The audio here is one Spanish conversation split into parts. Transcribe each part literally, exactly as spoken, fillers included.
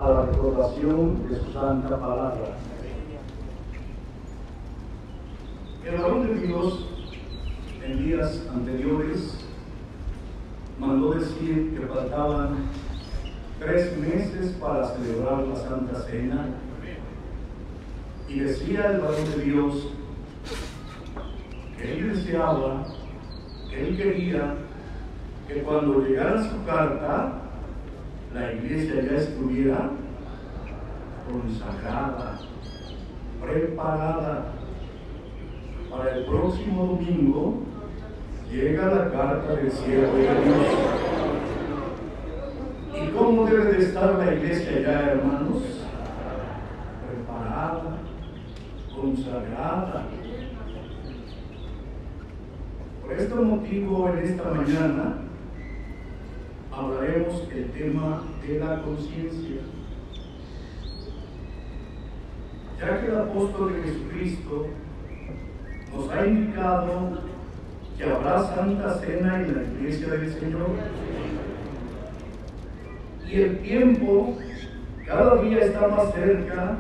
a la recordación de su santa palabra. El varón de Dios en días anteriores mandó decir que faltaban tres meses para celebrar la Santa Cena, y decía el varón de Dios que él deseaba, que él quería que cuando llegara su carta, la iglesia ya estuviera consagrada, preparada. Para el próximo domingo llega la carta del siervo de Dios. ¿Y cómo debe de estar la iglesia ya, hermanos? Preparada, consagrada. Por este motivo, en esta mañana hablaremos el tema de la conciencia, ya que el apóstol de Jesucristo nos ha indicado que habrá Santa Cena en la iglesia del Señor, y el tiempo cada día está más cerca,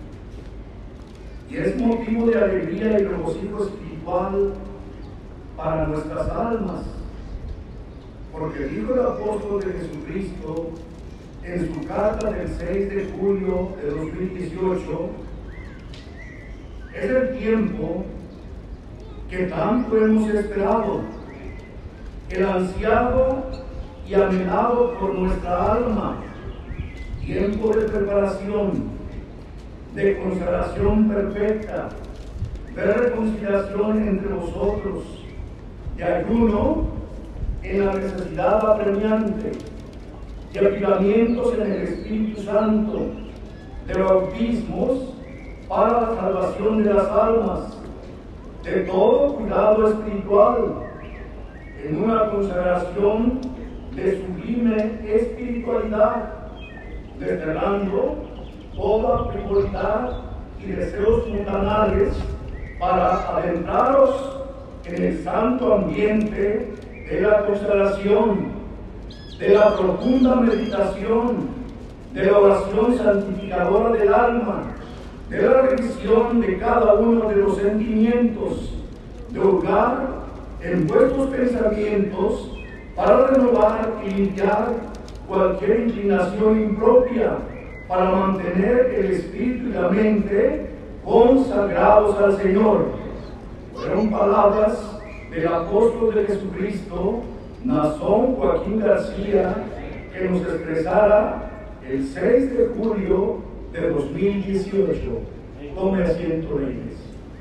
y es motivo de alegría y regocijo espiritual para nuestras almas, porque dijo el apóstol de Jesucristo en su carta del seis de julio de dos mil dieciocho, es el tiempo que tanto hemos esperado, el ansiado y anhelado por nuestra alma, tiempo de preparación, de consagración perfecta, de reconciliación entre vosotros, de ayuno en la necesidad apremiante, de avivamientos en el Espíritu Santo, de bautismos para la salvación de las almas, de todo cuidado espiritual, en una consagración de sublime espiritualidad, desterrando toda frivolidad y deseos mundanales para adentraros en el santo ambiente de la consagración, de la profunda meditación, de la oración santificadora del alma, de la revisión de cada uno de los sentimientos, de hurgar en vuestros pensamientos para renovar y limpiar cualquier inclinación impropia, para mantener el espíritu y la mente consagrados al Señor. Fueron palabras del apóstol de Jesucristo, Nazón Joaquín García, que nos expresara el seis de julio de dos mil dieciocho. Tome asiento, leyes.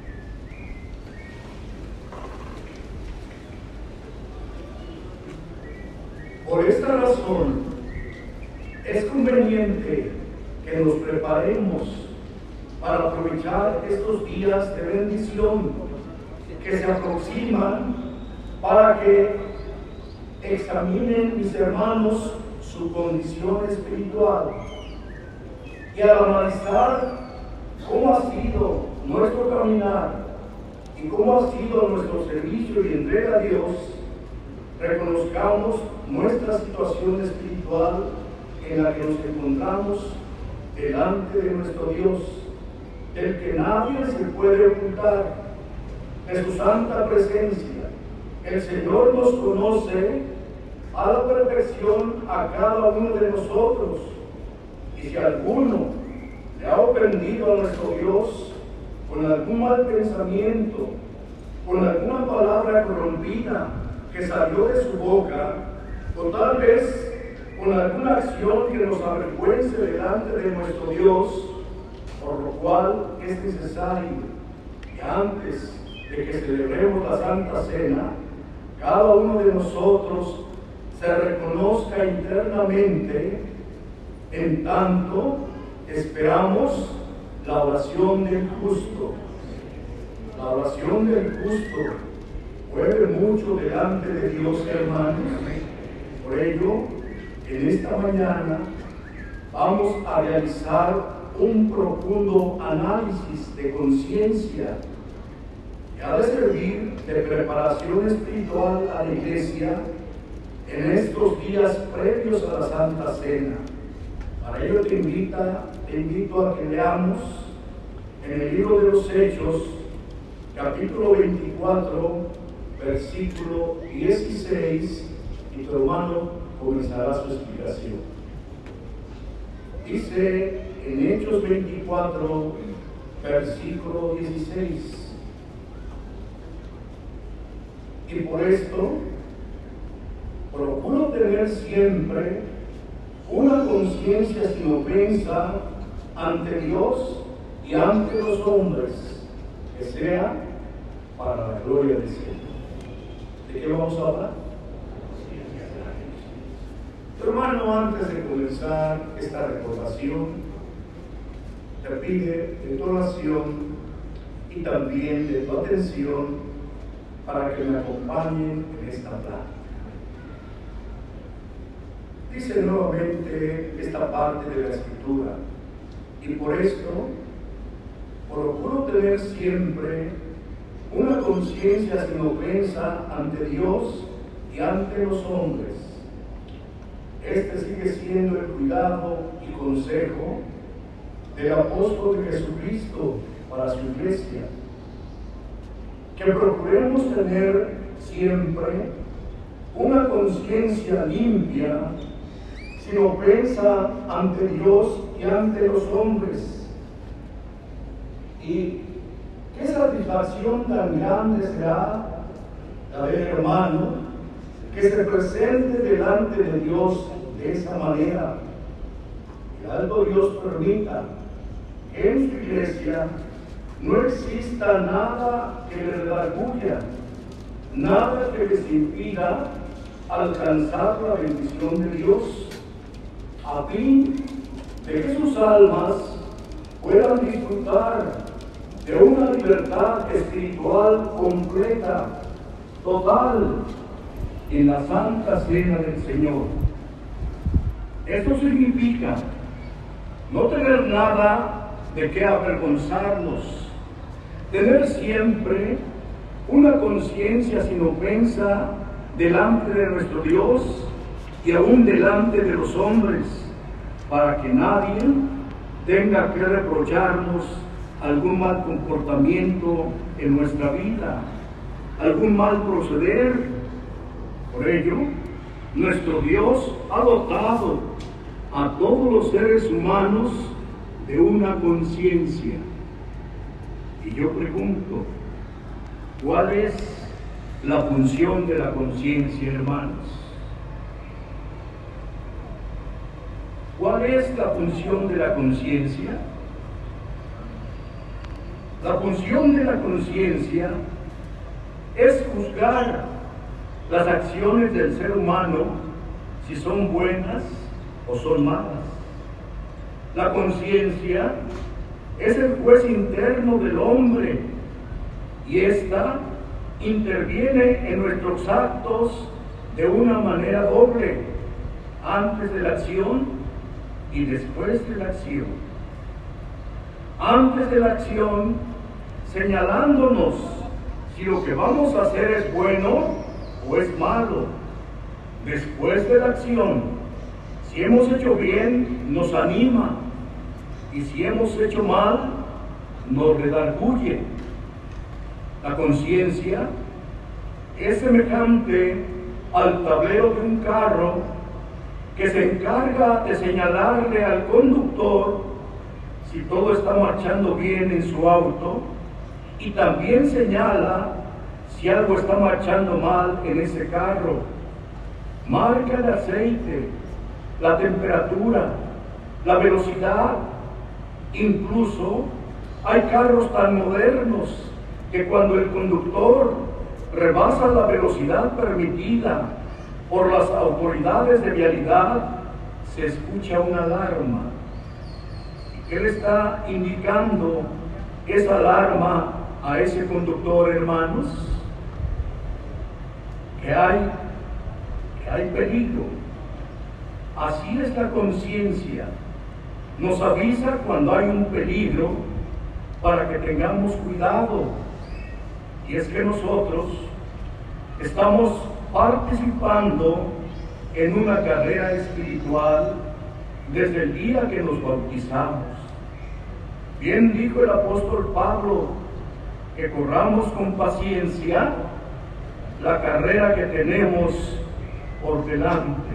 Por esta razón, es conveniente que nos preparemos para aprovechar estos días de bendición que se aproximan, para que examinen mis hermanos su condición espiritual, y al analizar cómo ha sido nuestro caminar y cómo ha sido nuestro servicio y entrega a Dios, reconozcamos nuestra situación espiritual en la que nos encontramos delante de nuestro Dios, del que nadie se puede ocultar, de su santa presencia. El Señor nos conoce a la perfección a cada uno de nosotros, y si alguno le ha ofendido a nuestro Dios con algún mal pensamiento, con alguna palabra corrompida que salió de su boca, o tal vez con alguna acción que nos avergüence delante de nuestro Dios, por lo cual es necesario que antes de que celebremos la Santa Cena, cada uno de nosotros se reconozca internamente, en tanto esperamos la oración del justo. La oración del justo puede mucho delante de Dios, hermanos. Por ello, en esta mañana vamos a realizar un profundo análisis de conciencia que ha de servir de preparación espiritual a la Iglesia en estos días previos a la Santa Cena, Para ello te, invita, te invito a que leamos en el libro de los Hechos, capítulo veinticuatro, versículo dieciséis, y tu hermano comenzará su explicación. Dice en Hechos veinticuatro, versículo dieciséis: y por esto procuro tener siempre una conciencia sin ofensa ante Dios y ante los hombres, que sea para la gloria del Señor. ¿De qué vamos a hablar? Hermano, antes de comenzar esta recordación, te pide de tu oración y también de tu atención para que me acompañen en esta plática. Dice nuevamente esta parte de la Escritura: y por esto procuro tener siempre una conciencia sin ofensa ante Dios y ante los hombres. Este sigue siendo el cuidado y consejo del apóstol de Jesucristo para su iglesia, que procuremos tener siempre una conciencia limpia, sin ofensa ante Dios y ante los hombres. Y qué satisfacción tan grande será la del hermano que se presente delante de Dios de esa manera. Que algo Dios permita que en su iglesia no exista nada que le redarguya, nada que les impida alcanzar la bendición de Dios, a fin de que sus almas puedan disfrutar de una libertad espiritual completa, total, en la santa cena del Señor. Esto significa no tener nada de qué avergonzarnos, tener siempre una conciencia sin ofensa delante de nuestro Dios y aún delante de los hombres, para que nadie tenga que reprocharnos algún mal comportamiento en nuestra vida, algún mal proceder. Por ello, nuestro Dios ha dotado a todos los seres humanos de una conciencia. Y yo pregunto, ¿cuál es la función de la conciencia, hermanos? ¿Cuál es la función de la conciencia? La función de la conciencia es juzgar las acciones del ser humano, si son buenas o son malas. La conciencia es el juez interno del hombre, y ésta interviene en nuestros actos de una manera doble, antes de la acción y después de la acción. Antes de la acción, señalándonos si lo que vamos a hacer es bueno o es malo. Después de la acción, si hemos hecho bien, nos anima, y si hemos hecho mal, nos redarguye. La conciencia es semejante al tablero de un carro que se encarga de señalarle al conductor si todo está marchando bien en su auto, y también señala si algo está marchando mal en ese carro. Marca el aceite, la temperatura, la velocidad. Incluso hay carros tan modernos que cuando el conductor rebasa la velocidad permitida por las autoridades de vialidad, se escucha una alarma. ¿Y qué le está indicando esa alarma a ese conductor, hermanos? Que hay, que hay peligro. Así es la conciencia. Nos avisa cuando hay un peligro para que tengamos cuidado. Y es que nosotros estamos participando en una carrera espiritual desde el día que nos bautizamos. Bien dijo el apóstol Pablo, que corramos con paciencia la carrera que tenemos por delante.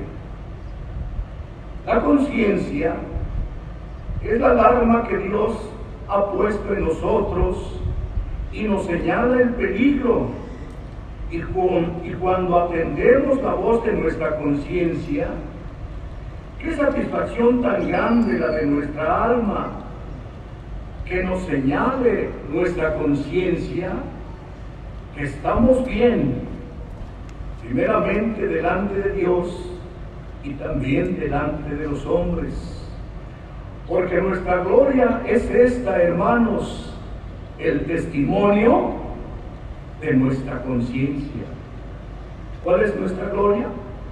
La conciencia es la alarma que Dios ha puesto en nosotros y nos señala el peligro. Y, con, y cuando atendemos la voz de nuestra conciencia, qué satisfacción tan grande la de nuestra alma, que nos señale nuestra conciencia que estamos bien, primeramente delante de Dios y también delante de los hombres. Porque nuestra gloria es esta, hermanos, el testimonio de nuestra conciencia. ¿Cuál es nuestra gloria?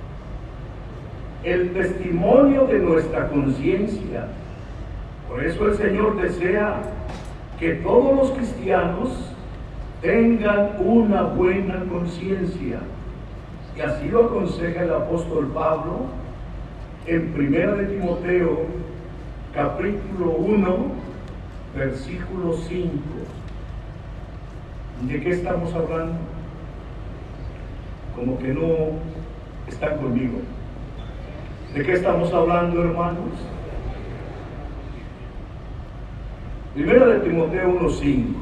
El testimonio de nuestra conciencia. Por eso el Señor desea que todos los cristianos tengan una buena conciencia. Y así lo aconseja el apóstol Pablo en primera de Timoteo, capítulo uno, versículo cinco. ¿De qué estamos hablando? Como que no están conmigo. ¿De qué estamos hablando, hermanos? Primera de Timoteo uno cinco.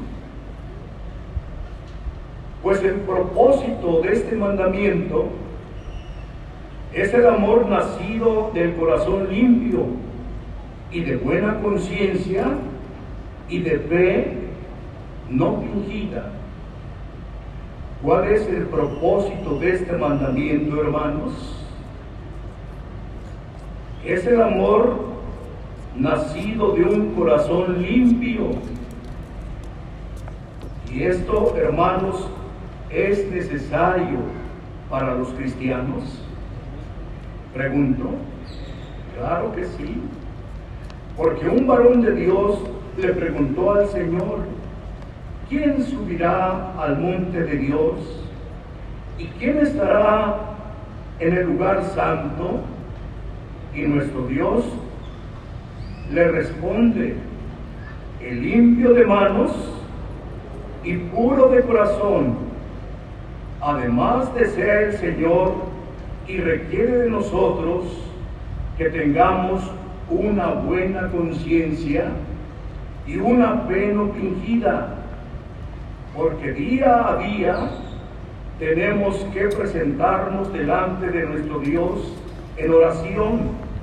Pues el propósito de este mandamiento es el amor nacido del corazón limpio y de buena conciencia y de fe no fingida. ¿Cuál es el propósito de este mandamiento, hermanos? Es el amor nacido de un corazón limpio. Y esto, hermanos, es necesario para los cristianos. Pregunto, claro que sí, porque un varón de Dios le preguntó al Señor: ¿quién subirá al monte de Dios? ¿Y quién estará en el lugar santo? Y nuestro Dios le responde: el limpio de manos y puro de corazón, además de ser el Señor, y requiere de nosotros que tengamos una buena conciencia y una fe no fingida, porque día a día tenemos que presentarnos delante de nuestro Dios en oración.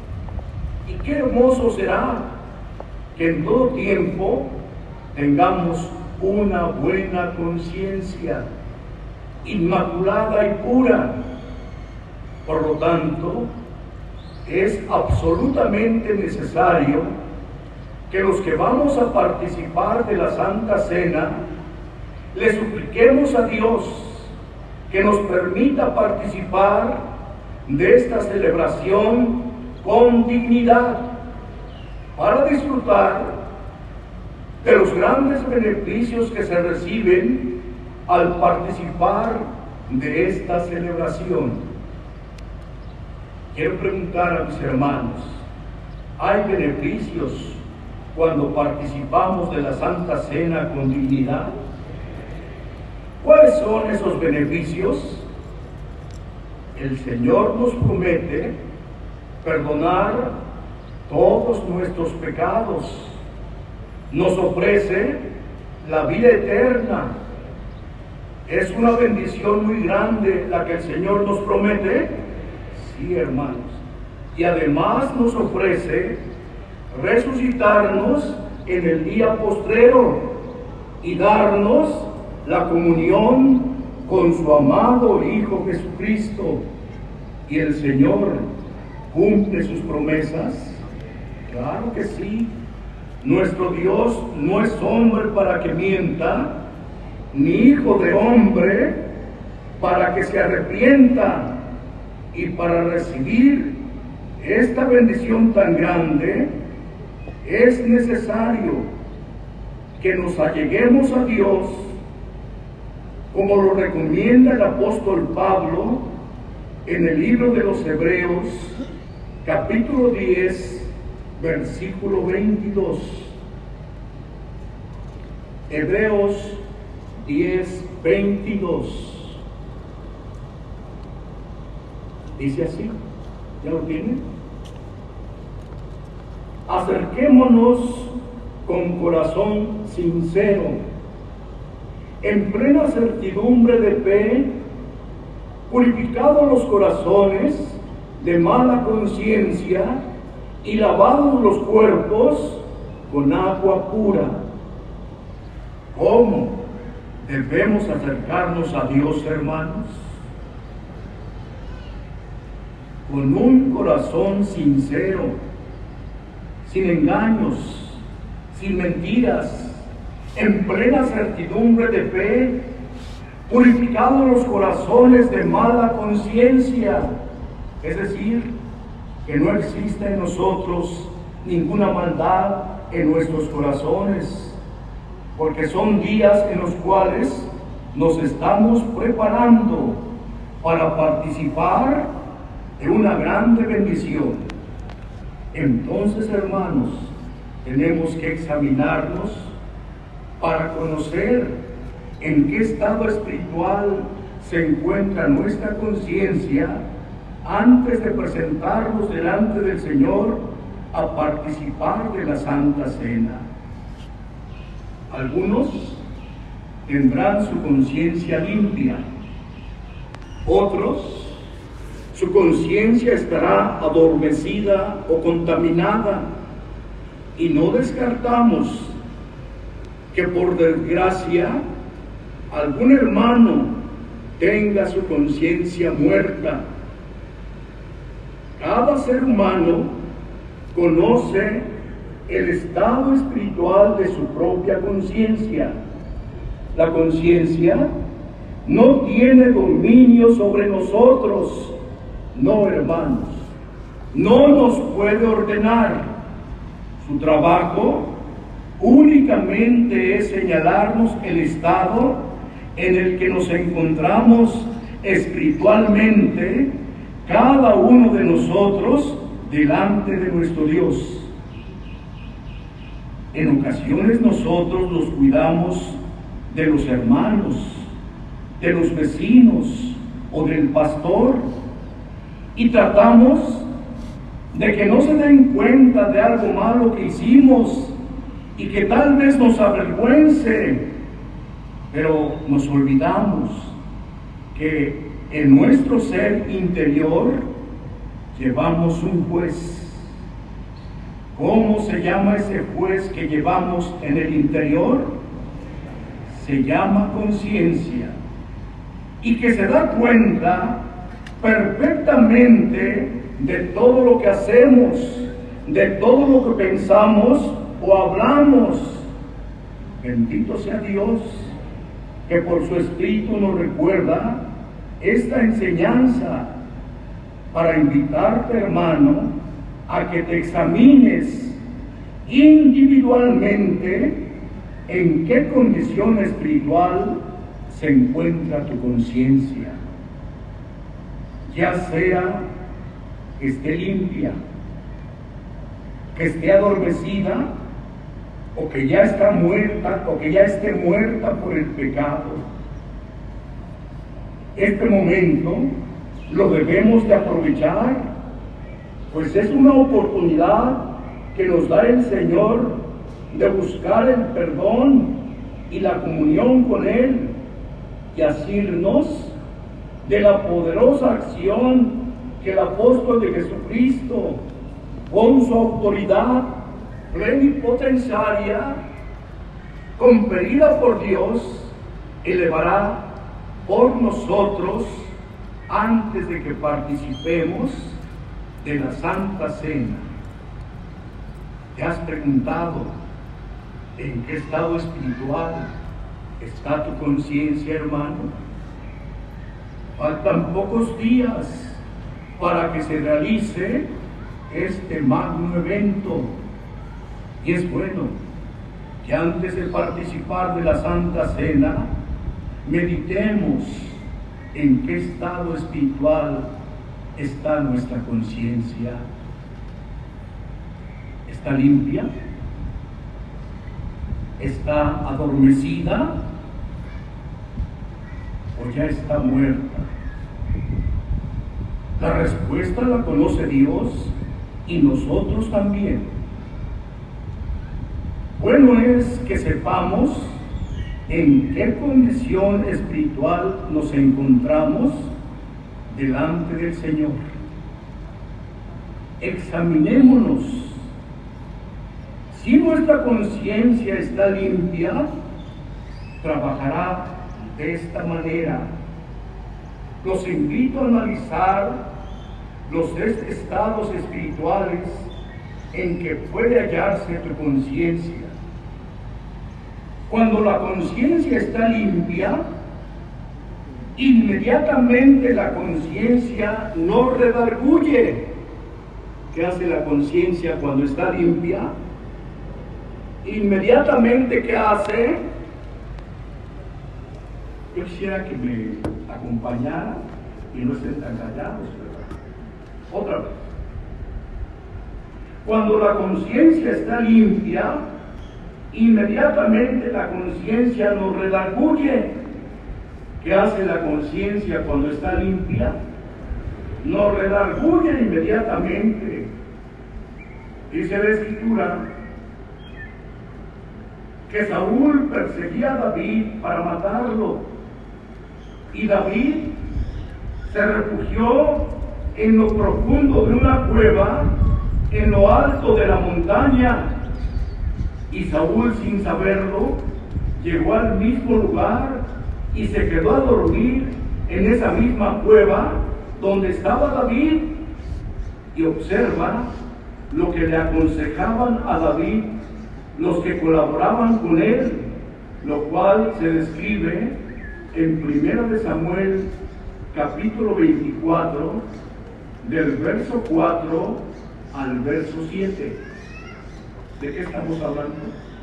Y qué hermoso será que en todo tiempo tengamos una buena conciencia, inmaculada y pura. Por lo tanto, es absolutamente necesario que los que vamos a participar de la Santa Cena le supliquemos a Dios que nos permita participar de esta celebración con dignidad, para disfrutar de los grandes beneficios que se reciben al participar de esta celebración. Quiero preguntar a mis hermanos, ¿hay beneficios cuando participamos de la Santa Cena con dignidad? ¿Cuáles son esos beneficios? El Señor nos promete perdonar todos nuestros pecados. Nos ofrece la vida eterna. ¿Es una bendición muy grande la que el Señor nos promete? Sí, hermanos. Y además nos ofrece resucitarnos en el día postrero y darnos la comunión con su amado Hijo Jesucristo. Y el Señor cumple sus promesas. Claro que sí. Nuestro Dios no es hombre para que mienta, ni hijo de hombre para que se arrepienta. Y para recibir esta bendición tan grande, es necesario que nos alleguemos a Dios, como lo recomienda el apóstol Pablo en el libro de los Hebreos, capítulo diez, versículo veintidós. Hebreos diez, veintidós. Dice así, ¿ya lo tienen? Acerquémonos con corazón sincero, en plena certidumbre de fe, purificados los corazones de mala conciencia y lavados los cuerpos con agua pura. ¿Cómo debemos acercarnos a Dios, hermanos? Con un corazón sincero, sin engaños, sin mentiras, en plena certidumbre de fe, purificados los corazones de mala conciencia, es decir, que no exista en nosotros ninguna maldad en nuestros corazones, porque son días en los cuales nos estamos preparando para participar de una grande bendición. Entonces, hermanos, tenemos que examinarnos para conocer en qué estado espiritual se encuentra nuestra conciencia antes de presentarnos delante del Señor a participar de la Santa Cena. Algunos tendrán su conciencia limpia, otros su conciencia estará adormecida o contaminada, y no descartamos que por desgracia algún hermano tenga su conciencia muerta. Cada ser humano conoce el estado espiritual de su propia conciencia. La conciencia no tiene dominio sobre nosotros. No, hermanos, no nos puede ordenar. Su trabajo únicamente es señalarnos el estado en el que nos encontramos espiritualmente cada uno de nosotros delante de nuestro Dios. En ocasiones nosotros los cuidamos de los hermanos, de los vecinos o del pastor, y tratamos de que no se den cuenta de algo malo que hicimos y que tal vez nos avergüence, pero nos olvidamos que en nuestro ser interior llevamos un juez. ¿Cómo se llama ese juez que llevamos en el interior? Se llama conciencia, y que se da cuenta perfectamente de todo lo que hacemos, de todo lo que pensamos o hablamos. Bendito sea Dios, que por su Espíritu nos recuerda esta enseñanza para invitarte, hermano, a que te examines individualmente en qué condición espiritual se encuentra tu conciencia, ya sea que esté limpia, que esté adormecida, o que ya está muerta, o que ya esté muerta por el pecado. Este momento lo debemos de aprovechar, pues es una oportunidad que nos da el Señor de buscar el perdón y la comunión con Él, y asirnos de la poderosa acción que el apóstol de Jesucristo, con su autoridad plenipotenciaria, conferida por Dios, elevará por nosotros antes de que participemos de la Santa Cena. ¿Te has preguntado en qué estado espiritual está tu conciencia, hermano? Faltan pocos días para que se realice este magno evento, y es bueno que antes de participar de la Santa Cena meditemos en qué estado espiritual está nuestra conciencia. ¿Está limpia? ¿Está adormecida? ¿O ya está muerta? La respuesta la conoce Dios y nosotros también. Bueno es que sepamos en qué condición espiritual nos encontramos delante del Señor. Examinémonos. Si nuestra conciencia está limpia, trabajará de esta manera. Los invito a analizar los tres estados espirituales en que puede hallarse tu conciencia. Cuando la conciencia está limpia, inmediatamente la conciencia no redarguye. ¿Qué hace la conciencia cuando está limpia? Inmediatamente, ¿qué hace? Yo quisiera que me acompañara y no estén tan callados, ¿verdad? Otra vez. Cuando la conciencia está limpia, inmediatamente la conciencia nos redarguye. ¿Qué hace la conciencia cuando está limpia? Nos redarguye inmediatamente. Dice la Escritura que Saúl perseguía a David para matarlo, y David se refugió en lo profundo de una cueva, en lo alto de la montaña, y Saúl, sin saberlo, llegó al mismo lugar y se quedó a dormir en esa misma cueva donde estaba David. Y observa lo que le aconsejaban a David los que colaboraban con él, lo cual se describe en primera de Samuel capítulo veinticuatro, del verso cuatro al verso siete. ¿De qué estamos hablando?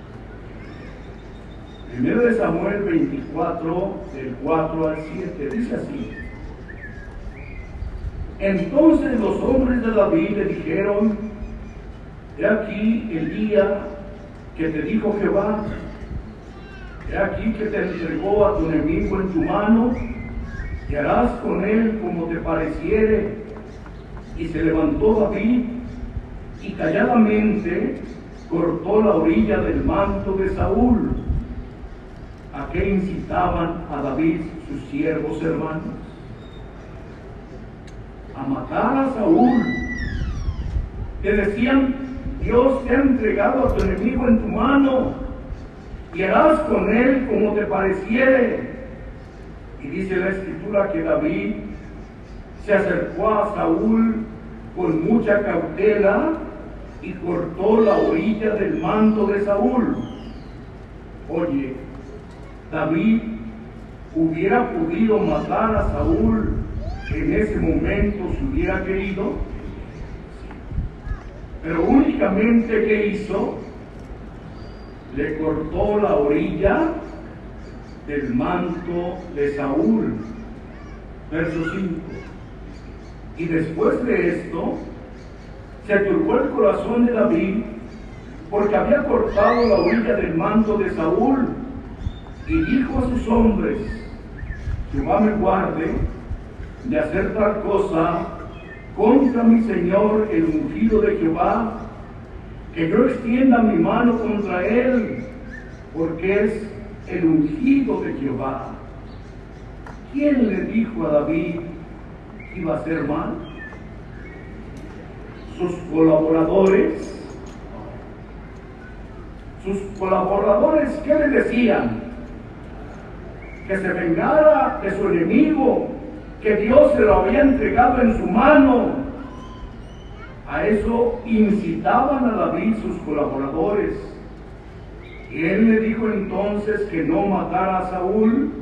primera de Samuel veinticuatro, del cuatro al siete, dice así: Entonces los hombres de David le dijeron: He aquí el día que te dijo Jehová, he aquí que te entregó a tu enemigo en tu mano, y harás con él como te pareciere. Y se levantó David, y calladamente cortó la orilla del manto de Saúl. ¿A qué incitaban a David sus siervos hermanos? A matar a Saúl. Que decían: Dios te ha entregado a tu enemigo en tu mano, y harás con él como te pareciere. Y dice la Escritura que David se acercó a Saúl con mucha cautela y cortó la orilla del manto de Saúl. Oye, David hubiera podido matar a Saúl en ese momento si hubiera querido, pero únicamente ¿qué hizo? Le cortó la orilla del manto de Saúl. Verso cinco. Y después de esto, se turbó el corazón de David, porque había cortado la orilla del manto de Saúl, y dijo a sus hombres: Jehová me guarde de hacer tal cosa contra mi señor el ungido de Jehová, que yo extienda mi mano contra él, porque es el ungido de Jehová. ¿Quién le dijo a David que iba a hacer mal? Sus colaboradores. Sus colaboradores, ¿qué le decían? Que se vengara de su enemigo, que Dios se lo había entregado en su mano. A eso incitaban a David sus colaboradores. Y él le dijo entonces que no matara a Saúl.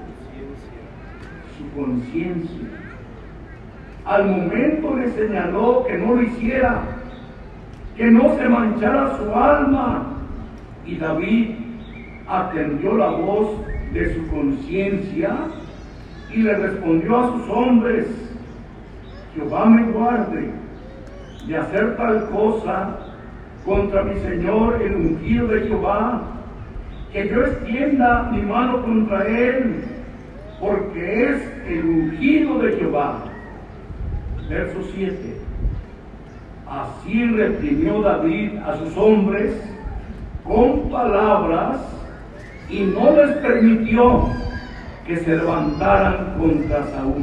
Su conciencia. Al momento le señaló que no lo hiciera, que no se manchara su alma. Y David atendió la voz de su conciencia y le respondió a sus hombres: Jehová me guarde de hacer tal cosa contra mi Señor, el ungido de Jehová, que yo extienda mi mano contra él, porque es el ungido de Jehová. Verso siete. Así reprimió David a sus hombres con palabras y no les permitió que se levantaran contra Saúl.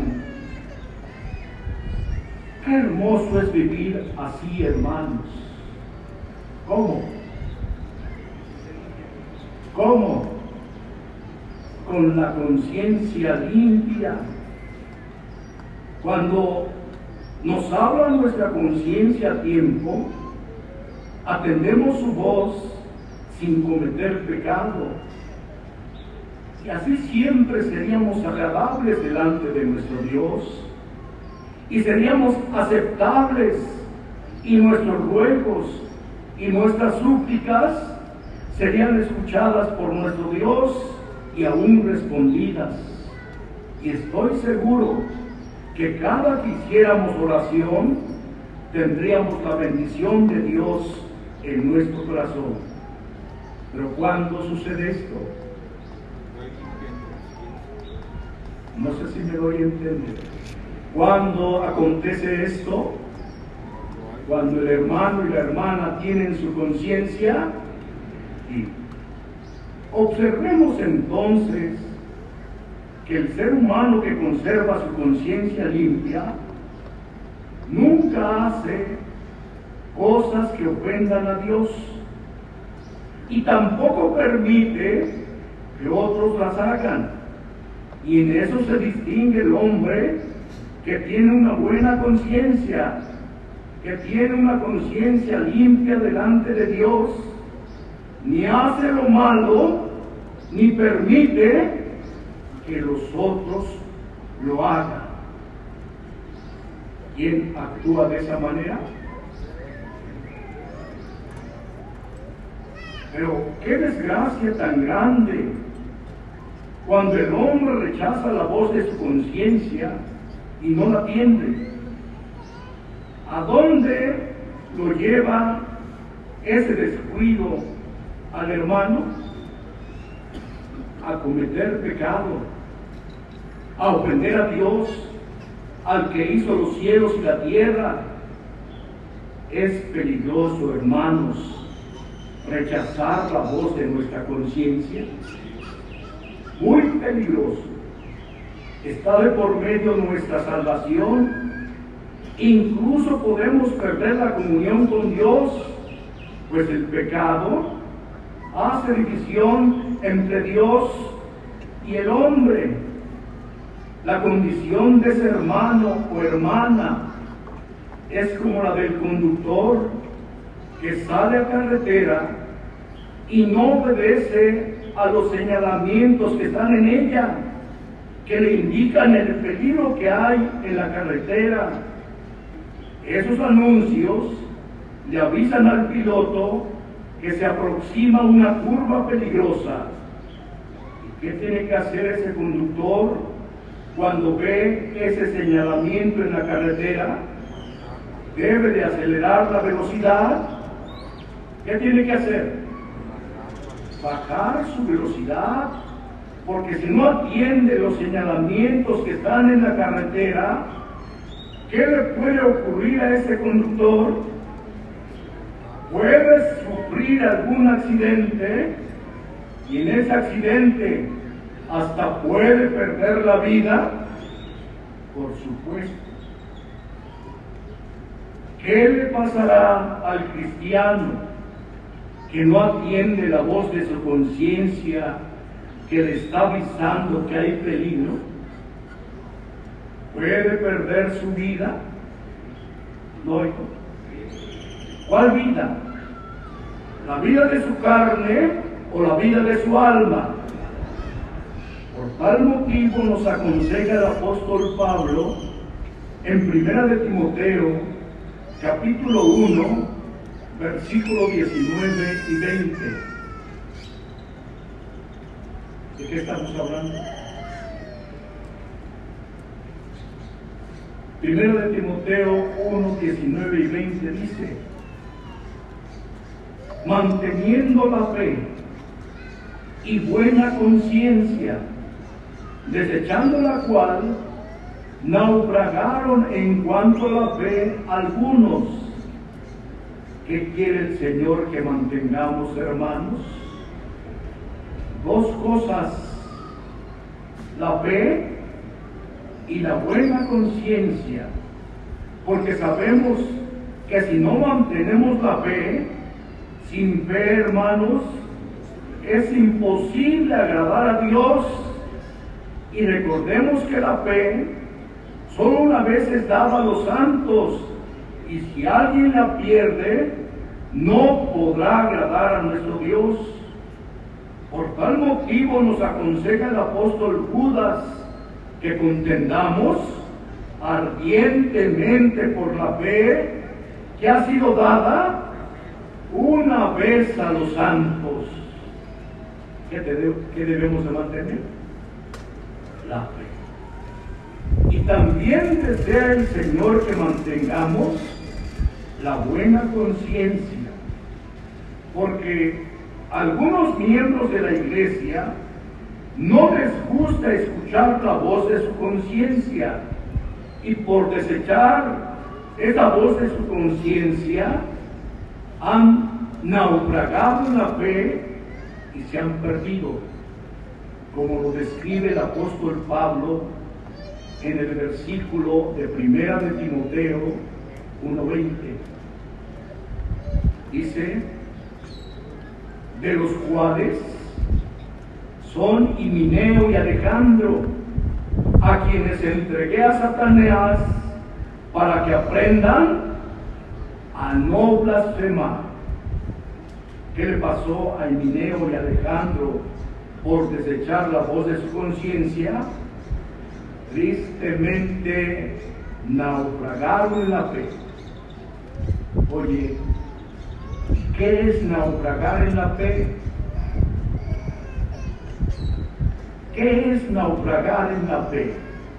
Qué hermoso es vivir así, hermanos. ¿Cómo? ¿Cómo? Con la conciencia limpia. Cuando nos habla nuestra conciencia a tiempo, atendemos su voz sin cometer pecado. Y así siempre seríamos agradables delante de nuestro Dios. Y seríamos aceptables. Y nuestros ruegos y nuestras súplicas serían escuchadas por nuestro Dios y aún respondidas. Y estoy seguro que cada que hiciéramos oración, tendríamos la bendición de Dios en nuestro corazón. Pero ¿cuándo sucede esto? No sé si me doy a entender. ¿Cuándo acontece esto? Cuando el hermano y la hermana tienen su conciencia. Y observemos entonces que el ser humano que conserva su conciencia limpia nunca hace cosas que ofendan a Dios y tampoco permite que otros las hagan. Y en eso se distingue el hombre que tiene una buena conciencia, que tiene una conciencia limpia delante de Dios, ni hace lo malo, ni permite que los otros lo hagan. ¿Quién actúa de esa manera? Pero qué desgracia tan grande cuando el hombre rechaza la voz de su conciencia y no la atiende. ¿A dónde lo lleva ese descuido al hermano? A cometer pecado, a ofender a Dios, al que hizo los cielos y la tierra. Es peligroso, hermanos, rechazar la voz de nuestra conciencia. Muy peligroso. Está de por medio nuestra salvación. Incluso podemos perder la comunión con Dios, pues el pecado hace división entre Dios y el hombre. La condición de ese hermano o hermana es como la del conductor que sale a carretera y no obedece a los señalamientos que están en ella, que le indican el peligro que hay en la carretera. Esos anuncios le avisan al piloto que se aproxima una curva peligrosa. ¿Y qué tiene que hacer ese conductor cuando ve ese señalamiento en la carretera? Debe de acelerar la velocidad. ¿Qué tiene que hacer? Bajar su velocidad, porque si no atiende los señalamientos que están en la carretera, ¿qué le puede ocurrir a ese conductor? Puede sufrir algún accidente y en ese accidente hasta puede perder la vida, por supuesto. ¿Qué le pasará al cristiano que no atiende la voz de su conciencia, que le está avisando que hay peligro? ¿Puede perder su vida? No. ¿Cuál vida? ¿La vida de su carne o la vida de su alma? Por tal motivo nos aconseja el apóstol Pablo en Primera de Timoteo, capítulo uno, versículos diecinueve y veinte. ¿De qué estamos hablando? Primera de Timoteo uno, diecinueve y veinte dice: manteniendo la fe y buena conciencia, desechando la cual naufragaron en cuanto a la fe algunos. ¿Qué quiere el Señor que mantengamos, hermanos? Dos cosas: la fe y la buena conciencia, porque sabemos que si no mantenemos la fe, sin fe, hermanos, es imposible agradar a Dios. Y recordemos que la fe solo una vez es dada a los santos, y si alguien la pierde, no podrá agradar a nuestro Dios. Por tal motivo nos aconseja el apóstol Judas que contendamos ardientemente por la fe que ha sido dada una vez a los santos. ¿Qué, de, qué debemos de mantener? La fe. Y también desea el Señor que mantengamos la buena conciencia, porque algunos miembros de la iglesia no les gusta escuchar la voz de su conciencia, y por desechar esa voz de su conciencia han naufragado en la fe y se han perdido, como lo describe el apóstol Pablo en el versículo de Primera de Timoteo uno veinte. Dice: de los cuales son Himeneo y Alejandro, a quienes entregué a Satanás para que aprendan a no blasfemar. ¿Qué le pasó a Himeneo y Alejandro por desechar la voz de su conciencia? Tristemente naufragaron en la fe. Oye, ¿qué es naufragar en la fe? ¿Qué es naufragar en la fe?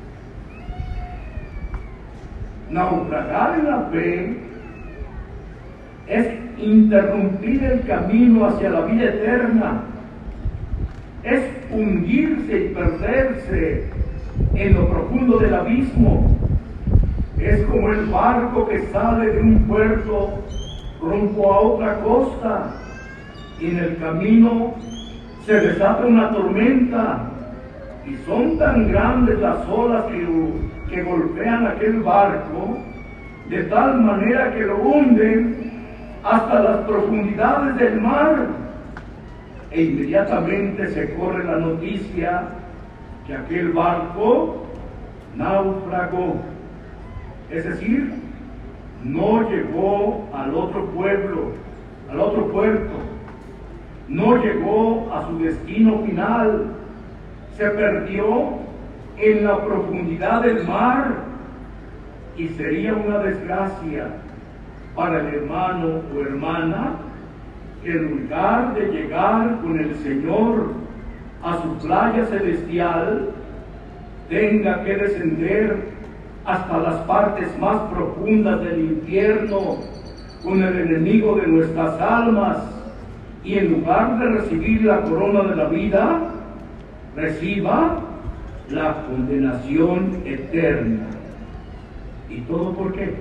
Naufragar en la fe es interrumpir el camino hacia la vida eterna, es hundirse y perderse en lo profundo del abismo. Es como el barco que sale de un puerto rumbo a otra costa, y en el camino se desata una tormenta, y son tan grandes las olas que, que golpean aquel barco, de tal manera que lo hunden hasta las profundidades del mar, e inmediatamente se corre la noticia que aquel barco naufragó, es decir, no llegó al otro pueblo, al otro puerto, no llegó a su destino final, se perdió en la profundidad del mar, y sería una desgracia para el hermano o hermana que en lugar de llegar con el Señor a su playa celestial, tenga que descender hasta las partes más profundas del infierno con el enemigo de nuestras almas, y en lugar de recibir la corona de la vida, reciba la condenación eterna. ¿Y todo por qué?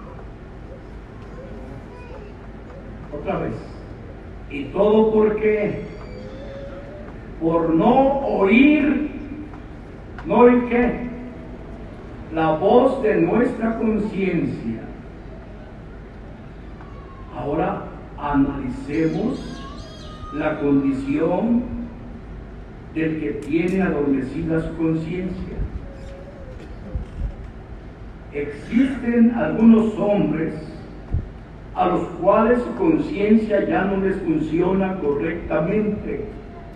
Otra vez. ¿Y todo por qué? Por no oír, ¿no oír qué? La voz de nuestra conciencia. Ahora analicemos la condición del que tiene adormecida su conciencia. Existen algunos hombres a los cuales su conciencia ya no les funciona correctamente.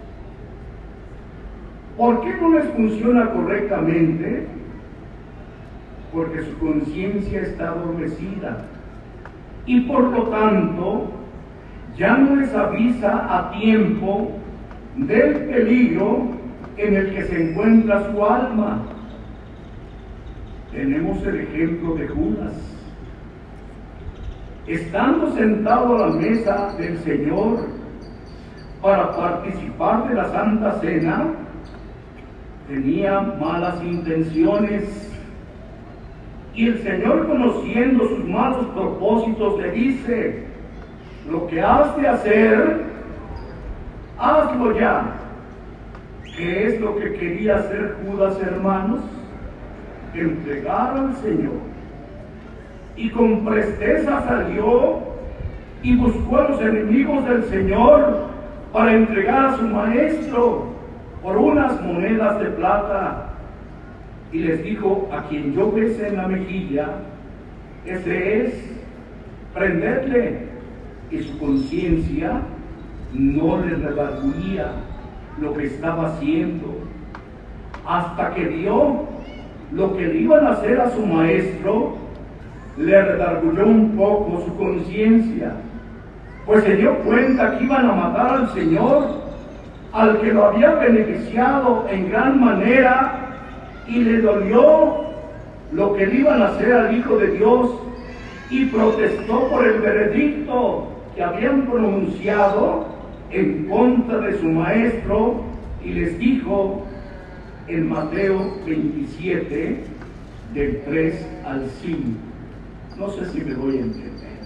¿Por qué no les funciona correctamente? Porque su conciencia está adormecida, y por lo tanto ya no les avisa a tiempo del peligro en el que se encuentra su alma. Tenemos el ejemplo de Judas. estando sentado a la mesa del Señor para participar de la Santa Cena, tenía malas intenciones. Y el Señor, conociendo sus malos propósitos, le dice: lo que has de hacer, hazlo ya. ¿Qué es lo que quería hacer Judas, hermanos? Entregar al Señor. Y con presteza salió y buscó a los enemigos del Señor para entregar a su maestro por unas monedas de plata. Y les dijo: a quien yo bese en la mejilla, ese es, prendedle. Y su conciencia no le redarguía lo que estaba haciendo, hasta que vio lo que le iban a hacer a su maestro. Le redarguyó un poco su conciencia, pues se dio cuenta que iban a matar al Señor, al que lo había beneficiado en gran manera, y le dolió lo que le iban a hacer al Hijo de Dios, y protestó por el veredicto que habían pronunciado en contra de su maestro, y les dijo en Mateo veintisiete, del tres al cinco. No sé si me doy a entender.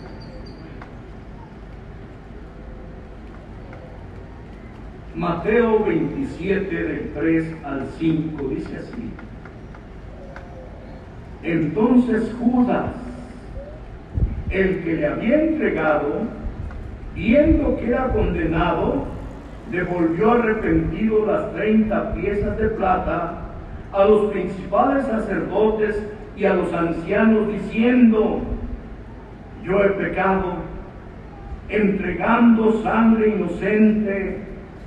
Mateo veintisiete, del tres al cinco, dice así: entonces Judas, el que le había entregado, viendo que era condenado, devolvió arrepentido las treinta piezas de plata a los principales sacerdotes y a los ancianos, diciendo: yo he pecado, entregando sangre inocente.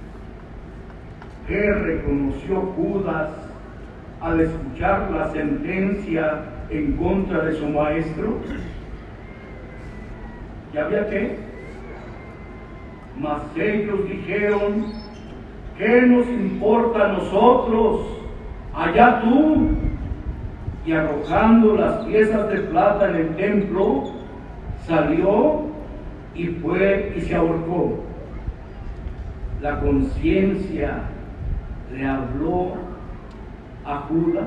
¿Qué reconoció Judas al escuchar la sentencia en contra de su maestro? ¿Ya había qué? Mas ellos dijeron: ¿qué nos importa a nosotros? Allá tú. Y arrojando las piezas de plata en el templo, salió y fue y se ahorcó. La conciencia le habló a Judas.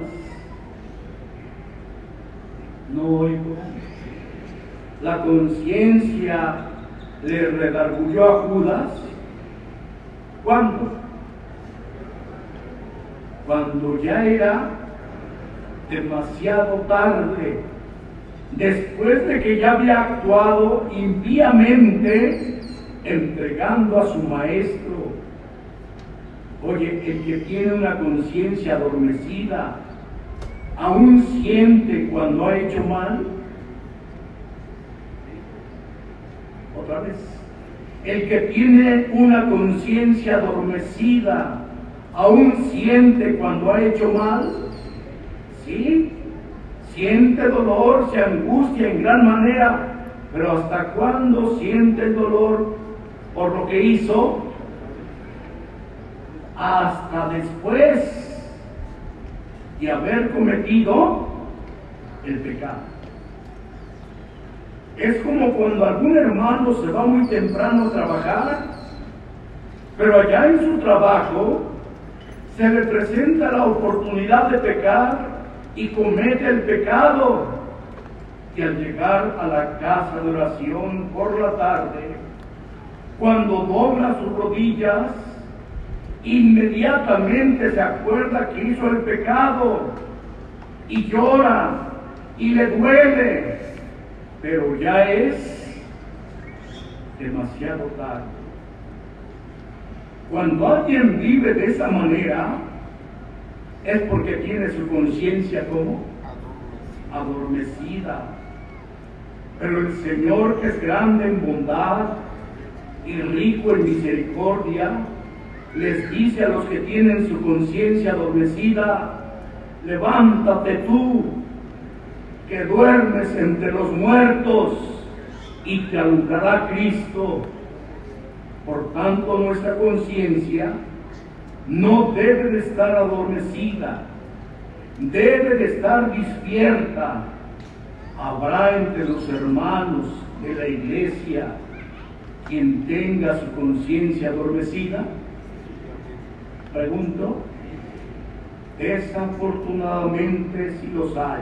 No oigo. La conciencia le redarguyó a Judas. ¿Cuándo? Cuando ya era demasiado tarde, después de que ya había actuado impíamente entregando a su maestro. Oye, el que tiene una conciencia adormecida, ¿aún siente cuando ha hecho mal? Otra vez. El que tiene una conciencia adormecida, ¿aún siente cuando ha hecho mal? Sí, siente dolor, se angustia en gran manera, pero ¿hasta cuándo siente el dolor por lo que hizo? Hasta después de haber cometido el pecado. Es como cuando algún hermano se va muy temprano a trabajar, pero allá en su trabajo se le presenta la oportunidad de pecar y comete el pecado, y al llegar a la casa de oración por la tarde, cuando dobla sus rodillas, inmediatamente se acuerda que hizo el pecado y llora y le duele, pero ya es demasiado tarde. Cuando alguien vive de esa manera, es porque tiene su conciencia como adormecida. Pero el Señor, que es grande en bondad y rico en misericordia, les dice a los que tienen su conciencia adormecida: levántate tú, que duermes entre los muertos, y te alumbrará Cristo. Por tanto, nuestra conciencia no debe de estar adormecida, debe de estar despierta. Habrá entre los hermanos de la iglesia quien tenga su conciencia adormecida? Pregunto. Desafortunadamente sí los hay.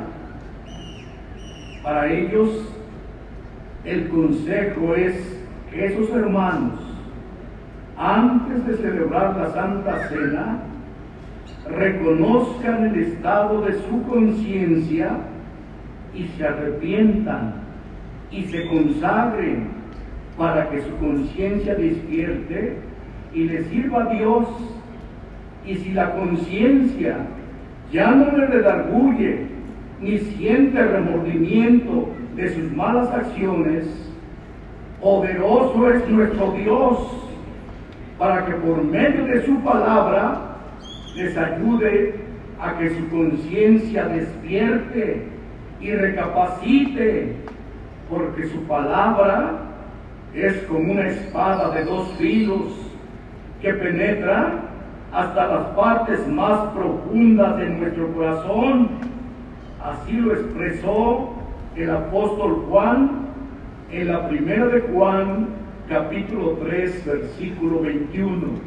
Para ellos el consejo es que esos hermanos, antes de celebrar la Santa Cena, reconozcan el estado de su conciencia y se arrepientan y se consagren para que su conciencia despierte y le sirva a Dios. Y si la conciencia ya no le redarguye ni siente remordimiento de sus malas acciones, poderoso es nuestro Dios para que por medio de su palabra les ayude a que su conciencia despierte y recapacite, porque su palabra es como una espada de dos filos que penetra hasta las partes más profundas de nuestro corazón. Así lo expresó el apóstol Juan en la primera de Juan, capítulo tres, versículo veintiuno.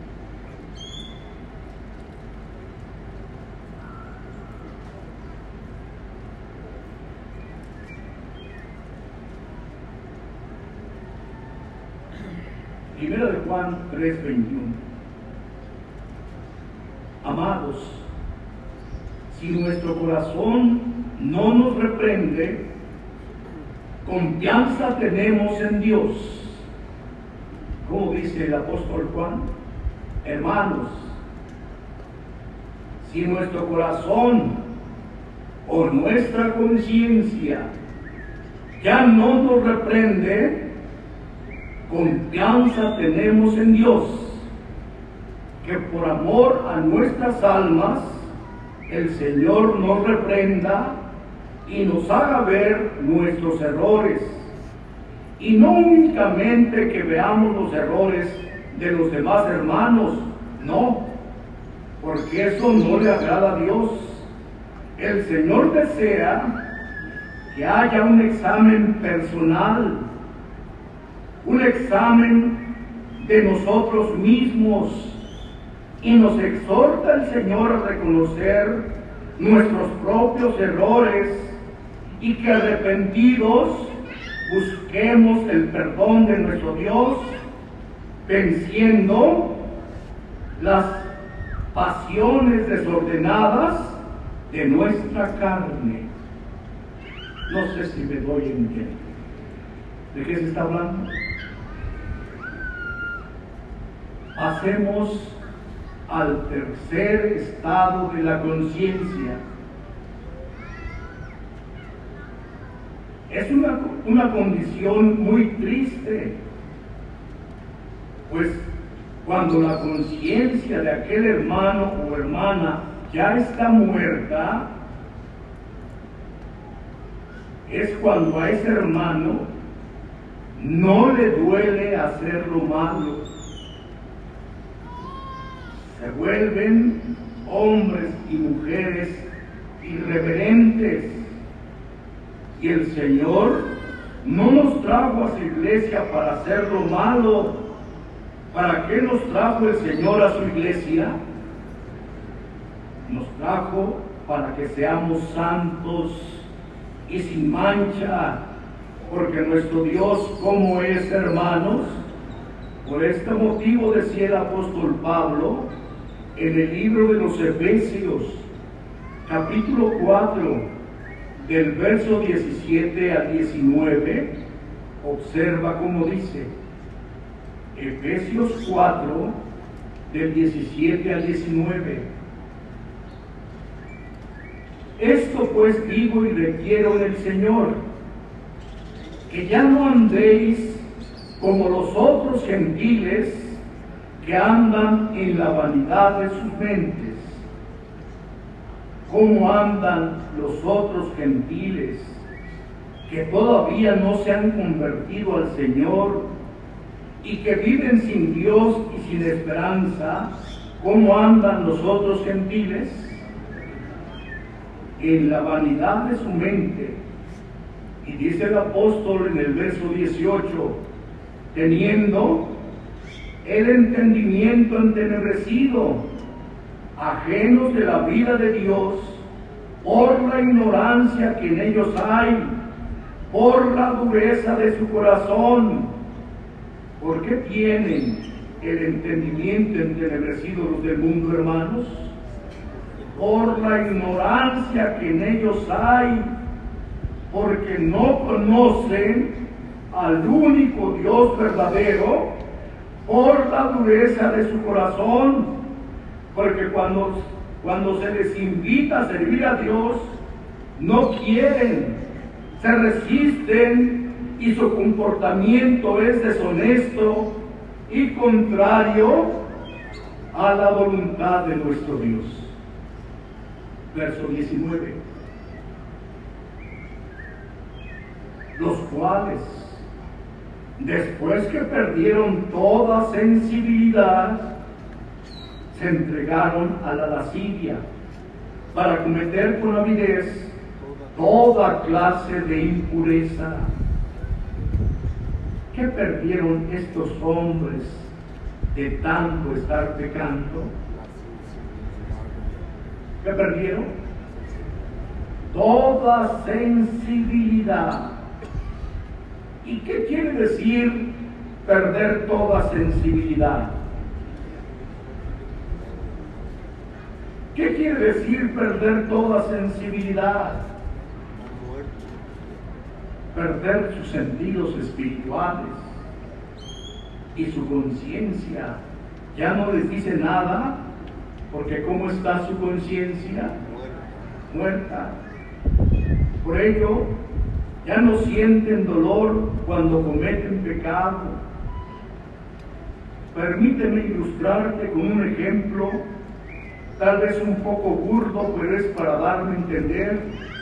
Primera de Juan tres, veintiuno. Amados, si nuestro corazón no nos reprende, confianza tenemos en Dios. Como dice el apóstol Juan, hermanos, si nuestro corazón o nuestra conciencia ya no nos reprende, confianza tenemos en Dios, que por amor a nuestras almas el Señor nos reprenda y nos haga ver nuestros errores, y no únicamente que veamos los errores de los demás hermanos, no, porque eso no le agrada a Dios. El Señor desea que haya un examen personal, un examen de nosotros mismos, y nos exhorta el Señor a reconocer nuestros propios errores y que arrepentidos busquemos el perdón de nuestro Dios, venciendo las pasiones desordenadas de nuestra carne. No sé si me doy a entender. ¿De qué se está hablando? Pasemos al tercer estado de la conciencia. Es una, una condición muy triste, pues cuando la conciencia de aquel hermano o hermana ya está muerta, es cuando a ese hermano no le duele hacer lo malo. Se vuelven hombres y mujeres irreverentes, y el Señor no nos trajo a su iglesia para hacer lo malo. ¿Para qué nos trajo el Señor a su iglesia? Nos trajo para que seamos santos y sin mancha, porque nuestro Dios, ¿cómo es, hermanos? Por este motivo decía el apóstol Pablo en el libro de los Efesios, capítulo cuatro, del verso diecisiete al diecinueve, observa cómo dice, Efesios cuatro, del diecisiete al diecinueve. Esto pues digo y requiero en el Señor, que ya no andéis como los otros gentiles que andan en la vanidad de sus mentes. ¿Cómo andan los otros gentiles que todavía no se han convertido al Señor y que viven sin Dios y sin esperanza? ¿Cómo andan los otros gentiles? En la vanidad de su mente, Y dice el apóstol en el verso dieciocho, teniendo el entendimiento entenebrecido, ajenos de la vida de Dios, por la ignorancia que en ellos hay, por la dureza de su corazón. ¿Por qué tienen el entendimiento entenebrecido los del mundo, hermanos? Por la ignorancia que en ellos hay, porque no conocen al único Dios verdadero, por la dureza de su corazón, porque cuando, cuando se les invita a servir a Dios, no quieren, se resisten y su comportamiento es deshonesto y contrario a la voluntad de nuestro Dios. Verso diecinueve. Los cuales, después que perdieron toda sensibilidad, se entregaron a la lascivia para cometer con avidez toda clase de impureza. ¿Qué perdieron estos hombres de tanto estar pecando? ¿Qué perdieron? Toda sensibilidad. ¿Y qué quiere decir perder toda sensibilidad? ¿Qué quiere decir perder toda sensibilidad? Perder sus sentidos espirituales y su conciencia. Ya no les dice nada, porque ¿cómo está su conciencia? Muerta. Por ello, ya no sienten dolor cuando cometen pecado. Permíteme ilustrarte con un ejemplo, tal vez un poco burdo, pero es para darme a entender.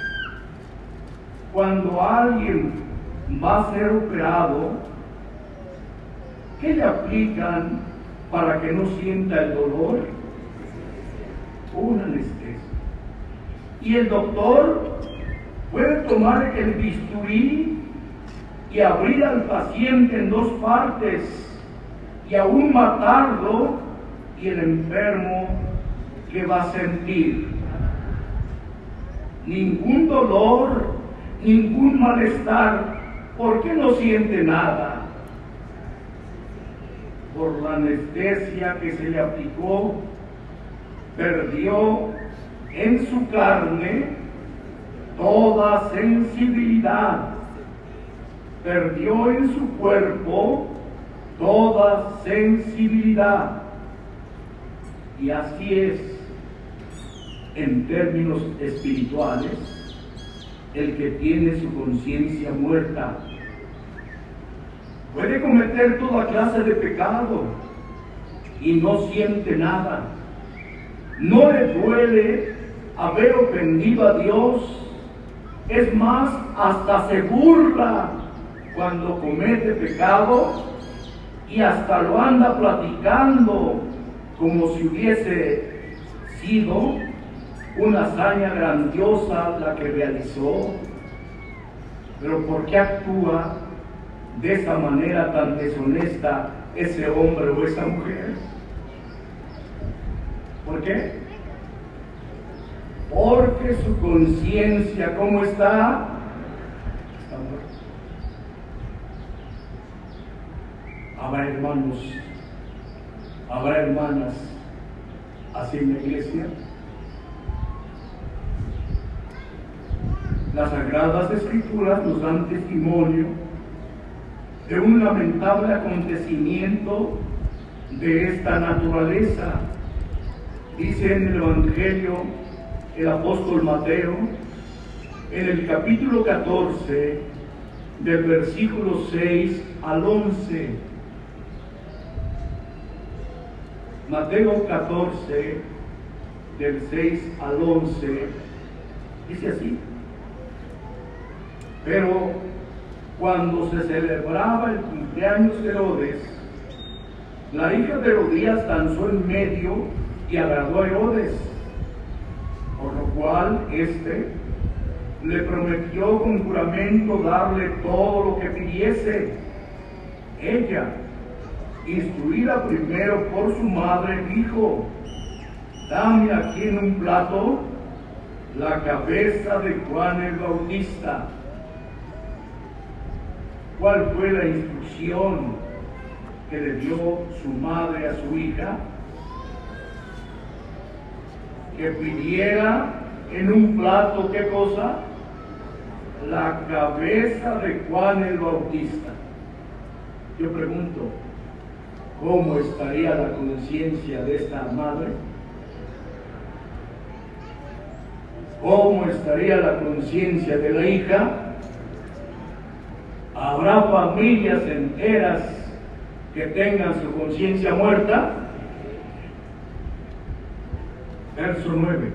Cuando alguien va a ser operado, ¿qué le aplican para que no sienta el dolor? Una anestesia. Y el doctor puede tomar el bisturí y abrir al paciente en dos partes y aún matarlo, y el enfermo, ¿qué va a sentir? Ningún dolor, ningún malestar. ¿Por qué no siente nada? Por la anestesia que se le aplicó, perdió en su carne toda sensibilidad, perdió en su cuerpo toda sensibilidad. Y así es, en términos espirituales, el que tiene su conciencia muerta. Puede cometer toda clase de pecado y no siente nada. No le duele haber ofendido a Dios. Es más, hasta se burla cuando comete pecado y hasta lo anda platicando como si hubiese sido una hazaña grandiosa la que realizó. Pero ¿por qué actúa de esa manera tan deshonesta ese hombre o esa mujer? ¿Por qué? Porque su conciencia, ¿cómo está? Está muerta. Habrá hermanos, habrá hermanas así en la iglesia. Las Sagradas Escrituras nos dan testimonio de un lamentable acontecimiento de esta naturaleza. Dice en el Evangelio el apóstol Mateo, en el capítulo catorce, del versículo seis al once. Mateo catorce, del seis al once, dice así: pero cuando se celebraba el cumpleaños de Herodes, la hija de Herodías danzó en medio y agradó a Herodes, por lo cual éste, le prometió con juramento darle todo lo que pidiese. Ella, instruida primero por su madre, dijo: dame aquí en un plato la cabeza de Juan el Bautista. ¿Cuál fue la instrucción que le dio su madre a su hija? Que pidiera en un plato, ¿qué cosa? La cabeza de Juan el Bautista. Yo pregunto, ¿cómo estaría la conciencia de esta madre? ¿Cómo estaría la conciencia de la hija? ¿Habrá familias enteras que tengan su conciencia muerta? Verso nueve.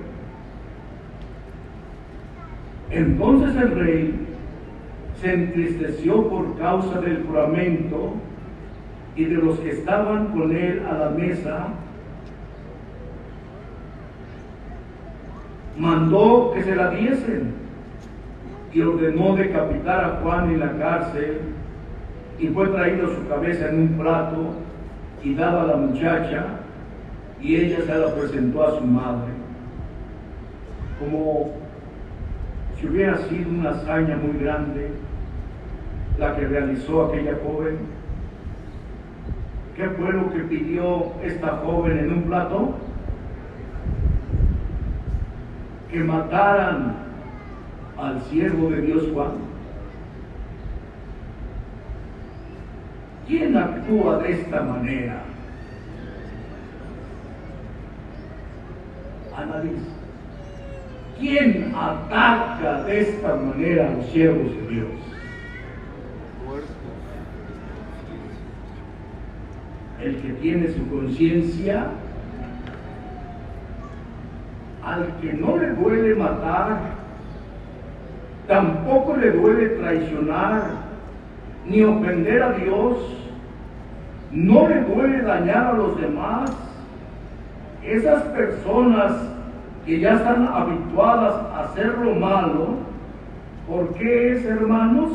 Entonces el rey se entristeció por causa del juramento y de los que estaban con él a la mesa. Mandó que se la diesen y ordenó decapitar a Juan en la cárcel, y fue traído su cabeza en un plato y dada a la muchacha, y ella se la presentó a su madre. Como si hubiera sido una hazaña muy grande la que realizó aquella joven. ¿Qué fue lo que pidió esta joven en un plato? Que mataran al siervo de Dios Juan. ¿Quién actúa de esta manera? Analiza. ¿Quién ataca de esta manera a los siervos de Dios? El que tiene su conciencia, al que no le duele matar, tampoco le duele traicionar, ni ofender a Dios, no le duele dañar a los demás. Esas personas que ya están habituadas a hacer lo malo, ¿por qué es, hermanos?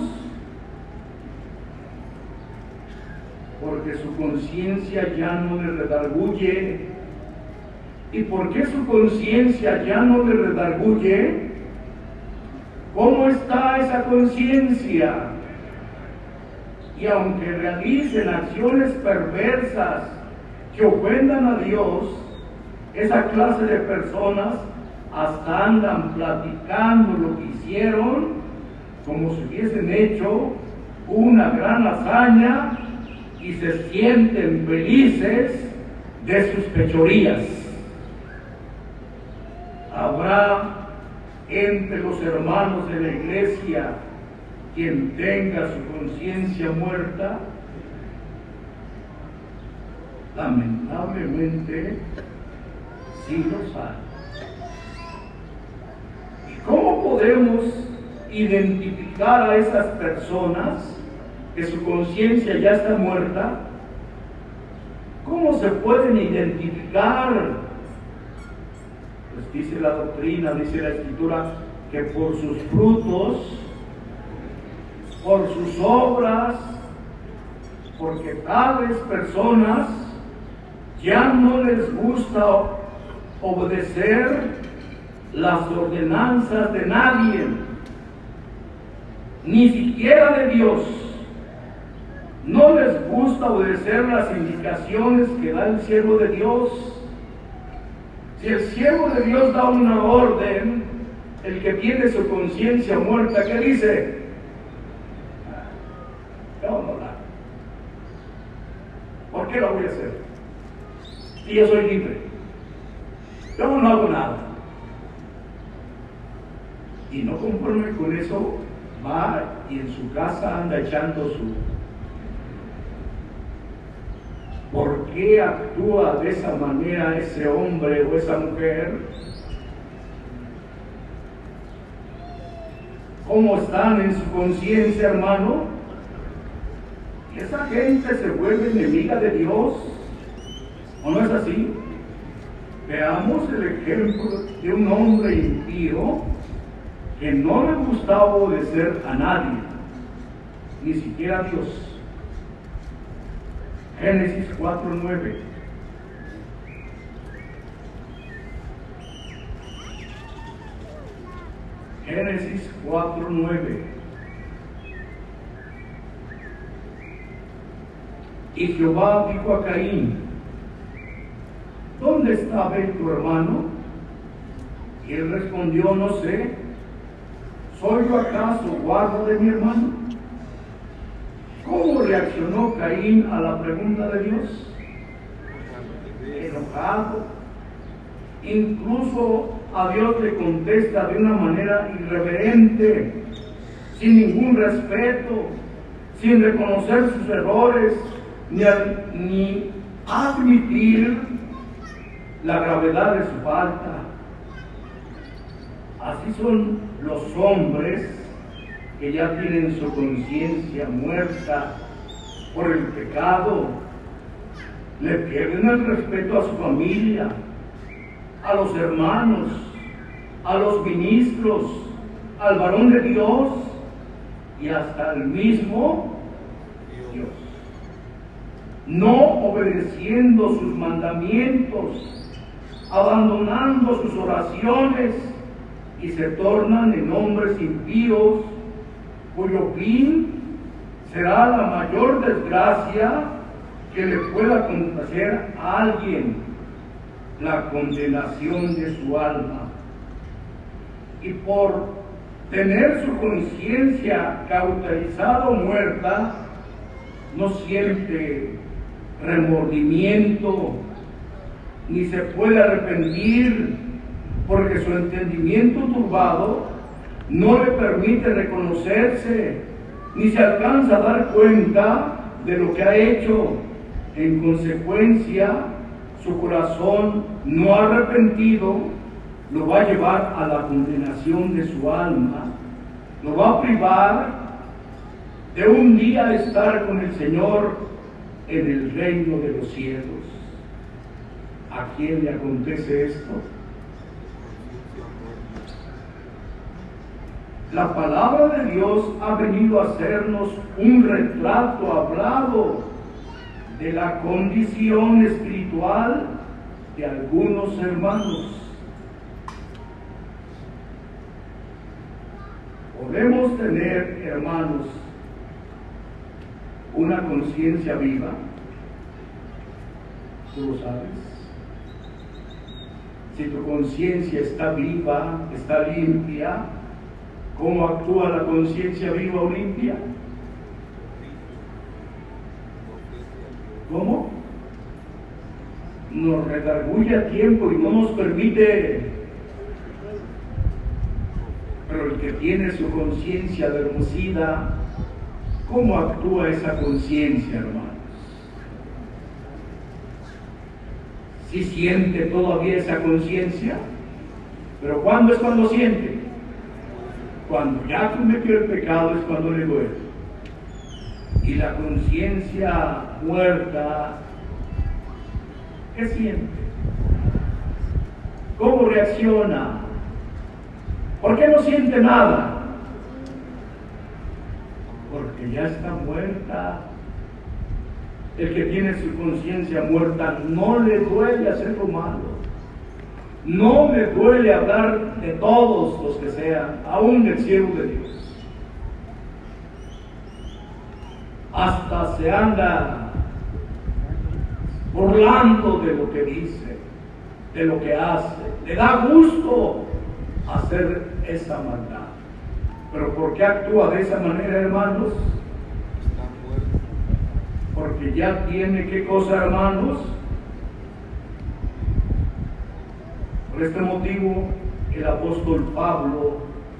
Porque su conciencia ya no le redarguye. ¿Y por qué su conciencia ya no le redarguye? ¿Cómo está esa conciencia? Y aunque realicen acciones perversas que ofendan a Dios, esa clase de personas hasta andan platicando lo que hicieron como si hubiesen hecho una gran hazaña y se sienten felices de sus fechorías. Habrá entre los hermanos de la iglesia quien tenga su conciencia muerta. Lamentablemente, sí los hay. ¿Y cómo podemos identificar a esas personas que su conciencia ya está muerta? ¿Cómo se pueden identificar? Pues dice la doctrina, dice la Escritura, que por sus frutos, por sus obras, porque tales personas ya no les gusta obedecer las ordenanzas de nadie, ni siquiera de Dios. No les gusta obedecer las indicaciones que da el siervo de Dios. Si el siervo de Dios da una orden, el que tiene su conciencia muerta, ¿qué dice? Yo no la hago. ¿Por qué la voy a hacer? Si yo soy libre. Yo no hago nada. Y no conforme con eso, va y en su casa anda echando su... ¿Por qué actúa de esa manera ese hombre o esa mujer? ¿Cómo están en su conciencia, hermano? Esa gente se vuelve enemiga de Dios, ¿o no es así? Veamos el ejemplo de un hombre impío que no le gustaba obedecer a nadie, ni siquiera a Dios. Génesis cuatro nueve. Génesis cuatro nueve. Y Jehová dijo a Caín: ¿dónde está Abel tu hermano? Y él respondió: no sé. ¿Soy yo acaso guarda de mi hermano? ¿Cómo reaccionó Caín a la pregunta de Dios? Enojado. Incluso a Dios le contesta de una manera irreverente, sin ningún respeto, sin reconocer sus errores, ni, al, ni admitir la gravedad de su falta. Así son los hombres que ya tienen su conciencia muerta por el pecado. Le pierden el respeto a su familia, a los hermanos, a los ministros, al varón de Dios y hasta al mismo Dios. No obedeciendo sus mandamientos, abandonando sus oraciones, y se tornan en hombres impíos, cuyo fin será la mayor desgracia que le pueda acontecer a alguien: la condenación de su alma. Y por tener su conciencia cauterizada o muerta, no siente remordimiento, ni se puede arrepentir, porque su entendimiento turbado no le permite reconocerse, ni se alcanza a dar cuenta de lo que ha hecho. En consecuencia, su corazón no arrepentido lo va a llevar a la condenación de su alma, lo va a privar de un día estar con el Señor en el reino de los cielos. ¿A quién le acontece esto? La palabra de Dios ha venido a hacernos un retrato hablado de la condición espiritual de algunos hermanos. Podemos tener, hermanos, una conciencia viva. ¿Tú lo sabes? Si tu conciencia está viva, está limpia, ¿cómo actúa la conciencia viva o limpia? ¿Cómo? Nos redarguye a tiempo y no nos permite. Pero el que tiene su conciencia adormecida, ¿cómo actúa esa conciencia, hermanos? ¿Sí siente todavía esa conciencia? ¿Pero cuándo es cuando siente? Cuando ya cometió el pecado es cuando le duele. Y la conciencia muerta, ¿qué siente? ¿Cómo reacciona? ¿Por qué no siente nada? Porque ya está muerta. El que tiene su conciencia muerta no le duele hacer lo malo. No le duele hablar de todos los que sean, aún del siervo de Dios. Hasta se anda burlando de lo que dice, de lo que hace. Le da gusto hacer esa maldad. Pero ¿por qué actúa de esa manera, hermanos? Porque ya tiene, ¿qué cosa, hermanos? Por este motivo, el apóstol Pablo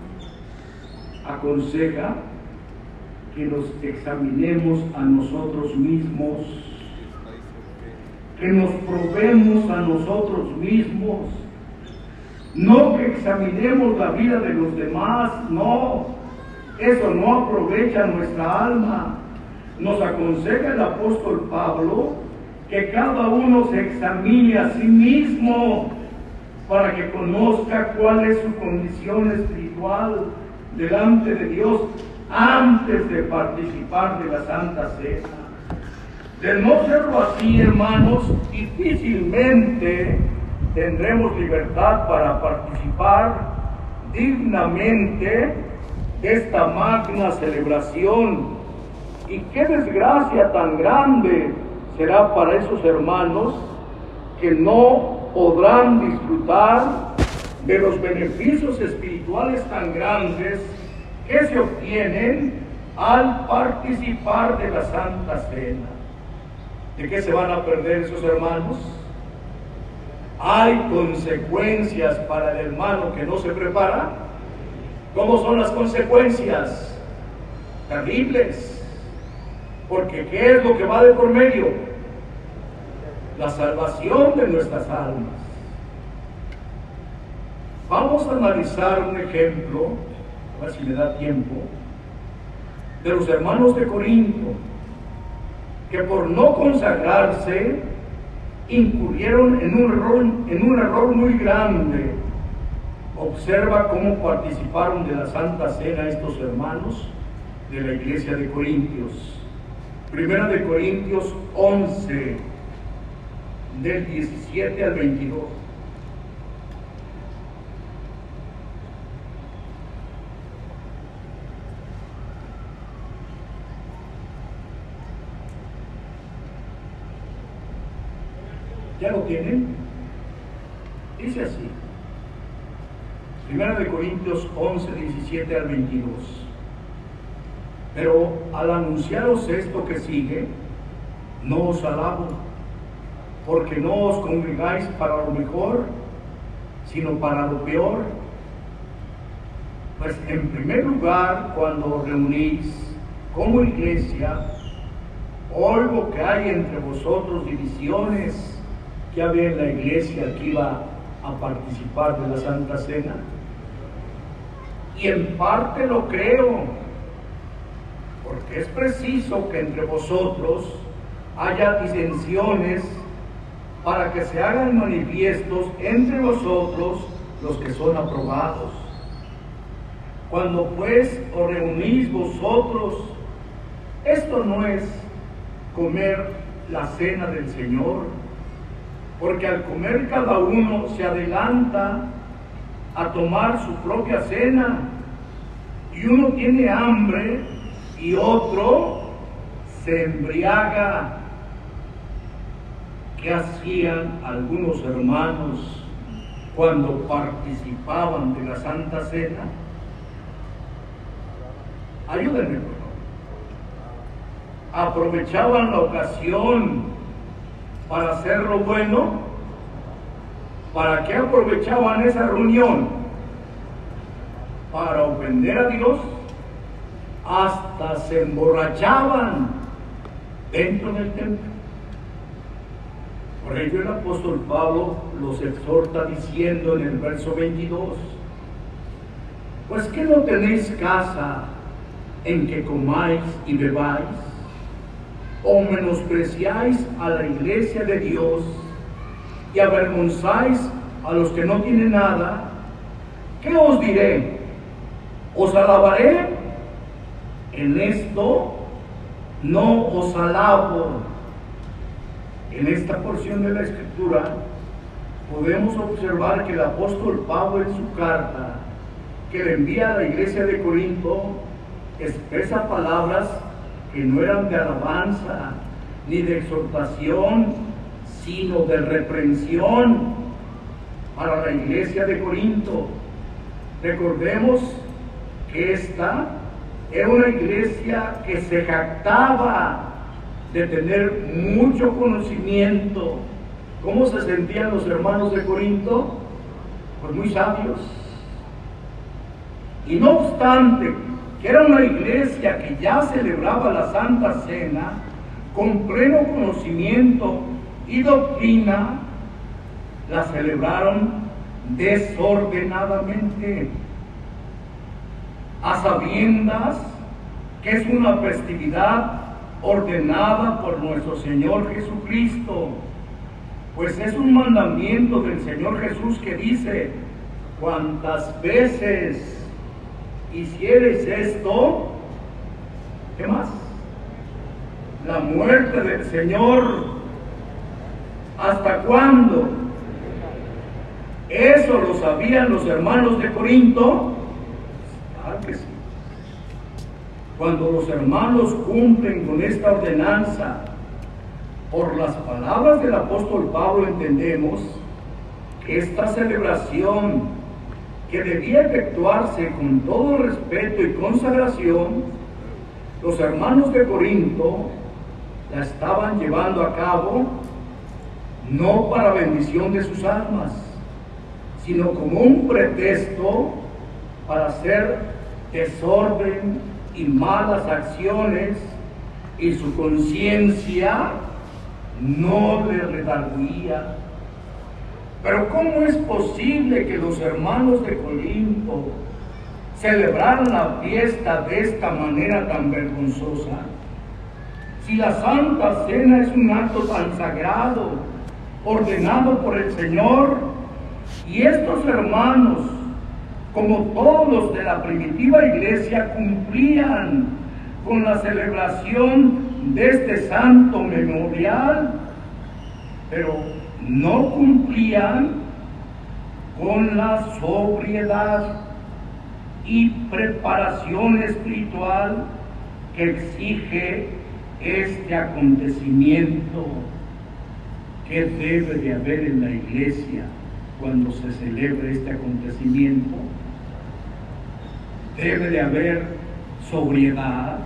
aconseja que nos examinemos a nosotros mismos, que nos probemos a nosotros mismos, no que examinemos la vida de los demás, no, eso no aprovecha nuestra alma. Nos aconseja el apóstol Pablo que cada uno se examine a sí mismo para que conozca cuál es su condición espiritual delante de Dios antes de participar de la Santa Cena. De no serlo así, hermanos, difícilmente tendremos libertad para participar dignamente de esta magna celebración. Y qué desgracia tan grande será para esos hermanos que no podrán disfrutar de los beneficios espirituales tan grandes que se obtienen al participar de la Santa Cena. ¿De qué se van a perder esos hermanos? Hay consecuencias para el hermano que no se prepara. ¿Cómo son las consecuencias? Terribles. Porque ¿qué es lo que va de por medio? La salvación de nuestras almas. Vamos a analizar un ejemplo, a ver si me da tiempo, de los hermanos de Corinto, que por no consagrarse incurrieron en un error, en un error muy grande. Observa cómo participaron de la Santa Cena estos hermanos de la iglesia de Corintios. Primera de Corintios once, del diecisiete al veintidós. ¿Ya lo tienen? Dice así. Primera de Corintios once, diecisiete al veintidós. Pero al anunciaros esto que sigue, no os alabo, porque no os congregáis para lo mejor, sino para lo peor. Pues en primer lugar, cuando os reunís como iglesia, oigo que hay entre vosotros divisiones. Que había en la iglesia que iba a participar de la Santa Cena. Y en parte lo creo, porque es preciso que entre vosotros haya disensiones para que se hagan manifiestos entre vosotros los que son aprobados. Cuando pues os reunís vosotros, esto no es comer la cena del Señor, porque al comer cada uno se adelanta a tomar su propia cena, y uno tiene hambre y otro se embriaga. ¿Qué hacían algunos hermanos cuando participaban de la Santa Cena? Ayúdenme, por favor. Aprovechaban la ocasión para hacer lo bueno. ¿Para qué aprovechaban esa reunión? Para ofender a Dios. Hasta se emborrachaban dentro del templo. Por ello el apóstol Pablo los exhorta diciendo en el verso veintidós: pues que no tenéis casa en que comáis y bebáis, o menospreciáis a la iglesia de Dios y avergonzáis a los que no tienen nada. ¿Qué os diré? ¿Os alabaré? En esto no os alabo. En esta porción de la Escritura podemos observar que el apóstol Pablo en su carta que le envía a la iglesia de Corinto expresa palabras que no eran de alabanza ni de exhortación, sino de reprensión para la iglesia de Corinto. Recordemos que esta era una iglesia que se jactaba de tener mucho conocimiento. ¿Cómo se sentían los hermanos de Corinto? Pues muy sabios. Y no obstante, que era una iglesia que ya celebraba la Santa Cena con pleno conocimiento y doctrina, la celebraron desordenadamente, a sabiendas que es una festividad ordenada por nuestro Señor Jesucristo. Pues es un mandamiento del Señor Jesús que dice: cuantas veces hicieres esto, ¿qué más? La muerte del Señor. ¿Hasta cuándo? ¿Eso lo sabían los hermanos de Corinto? Claro que sí. Cuando los hermanos cumplen con esta ordenanza, por las palabras del apóstol Pablo entendemos que esta celebración, que debía efectuarse con todo respeto y consagración, los hermanos de Corinto la estaban llevando a cabo no para bendición de sus almas, sino como un pretexto para hacer desorden y malas acciones, y su conciencia no le redarguía. Pero ¿cómo es posible que los hermanos de Corinto celebraran la fiesta de esta manera tan vergonzosa? Si la Santa Cena es un acto tan sagrado, ordenado por el Señor, y estos hermanos, como todos los de la primitiva iglesia, cumplían con la celebración de este santo memorial, pero no cumplían con la sobriedad y preparación espiritual que exige este acontecimiento. ¿Qué debe de haber en la iglesia cuando se celebre este acontecimiento? Debe de haber sobriedad.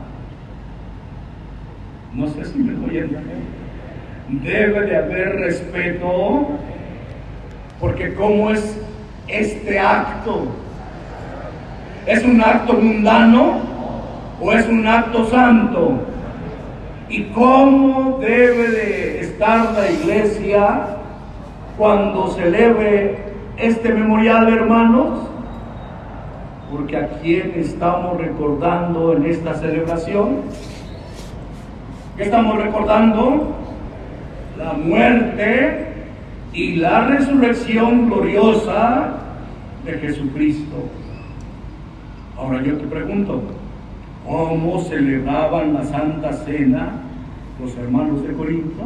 No sé si me estoy oyendo. Debe de haber respeto, porque ¿cómo es este acto? ¿Es un acto mundano o es un acto santo? ¿Y cómo debe de estar la iglesia cuando celebre este memorial, hermanos? Porque ¿a quién estamos recordando en esta celebración? ¿Qué estamos recordando? La muerte y la resurrección gloriosa de Jesucristo. Ahora yo te pregunto, ¿cómo celebraban la Santa Cena los hermanos de Corinto?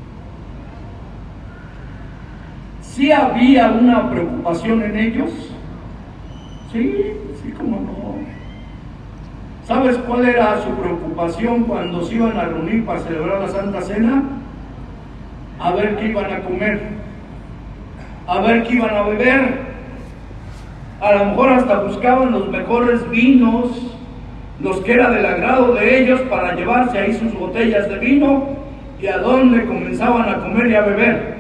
¿Sí había una preocupación en ellos? Sí, sí, cómo no. ¿Sabes cuál era su preocupación cuando se iban a reunir para celebrar la Santa Cena? A ver qué iban a comer, a ver qué iban a beber. A lo mejor hasta buscaban los mejores vinos, los que era del agrado de ellos, para llevarse ahí sus botellas de vino, y a dónde comenzaban a comer y a beber.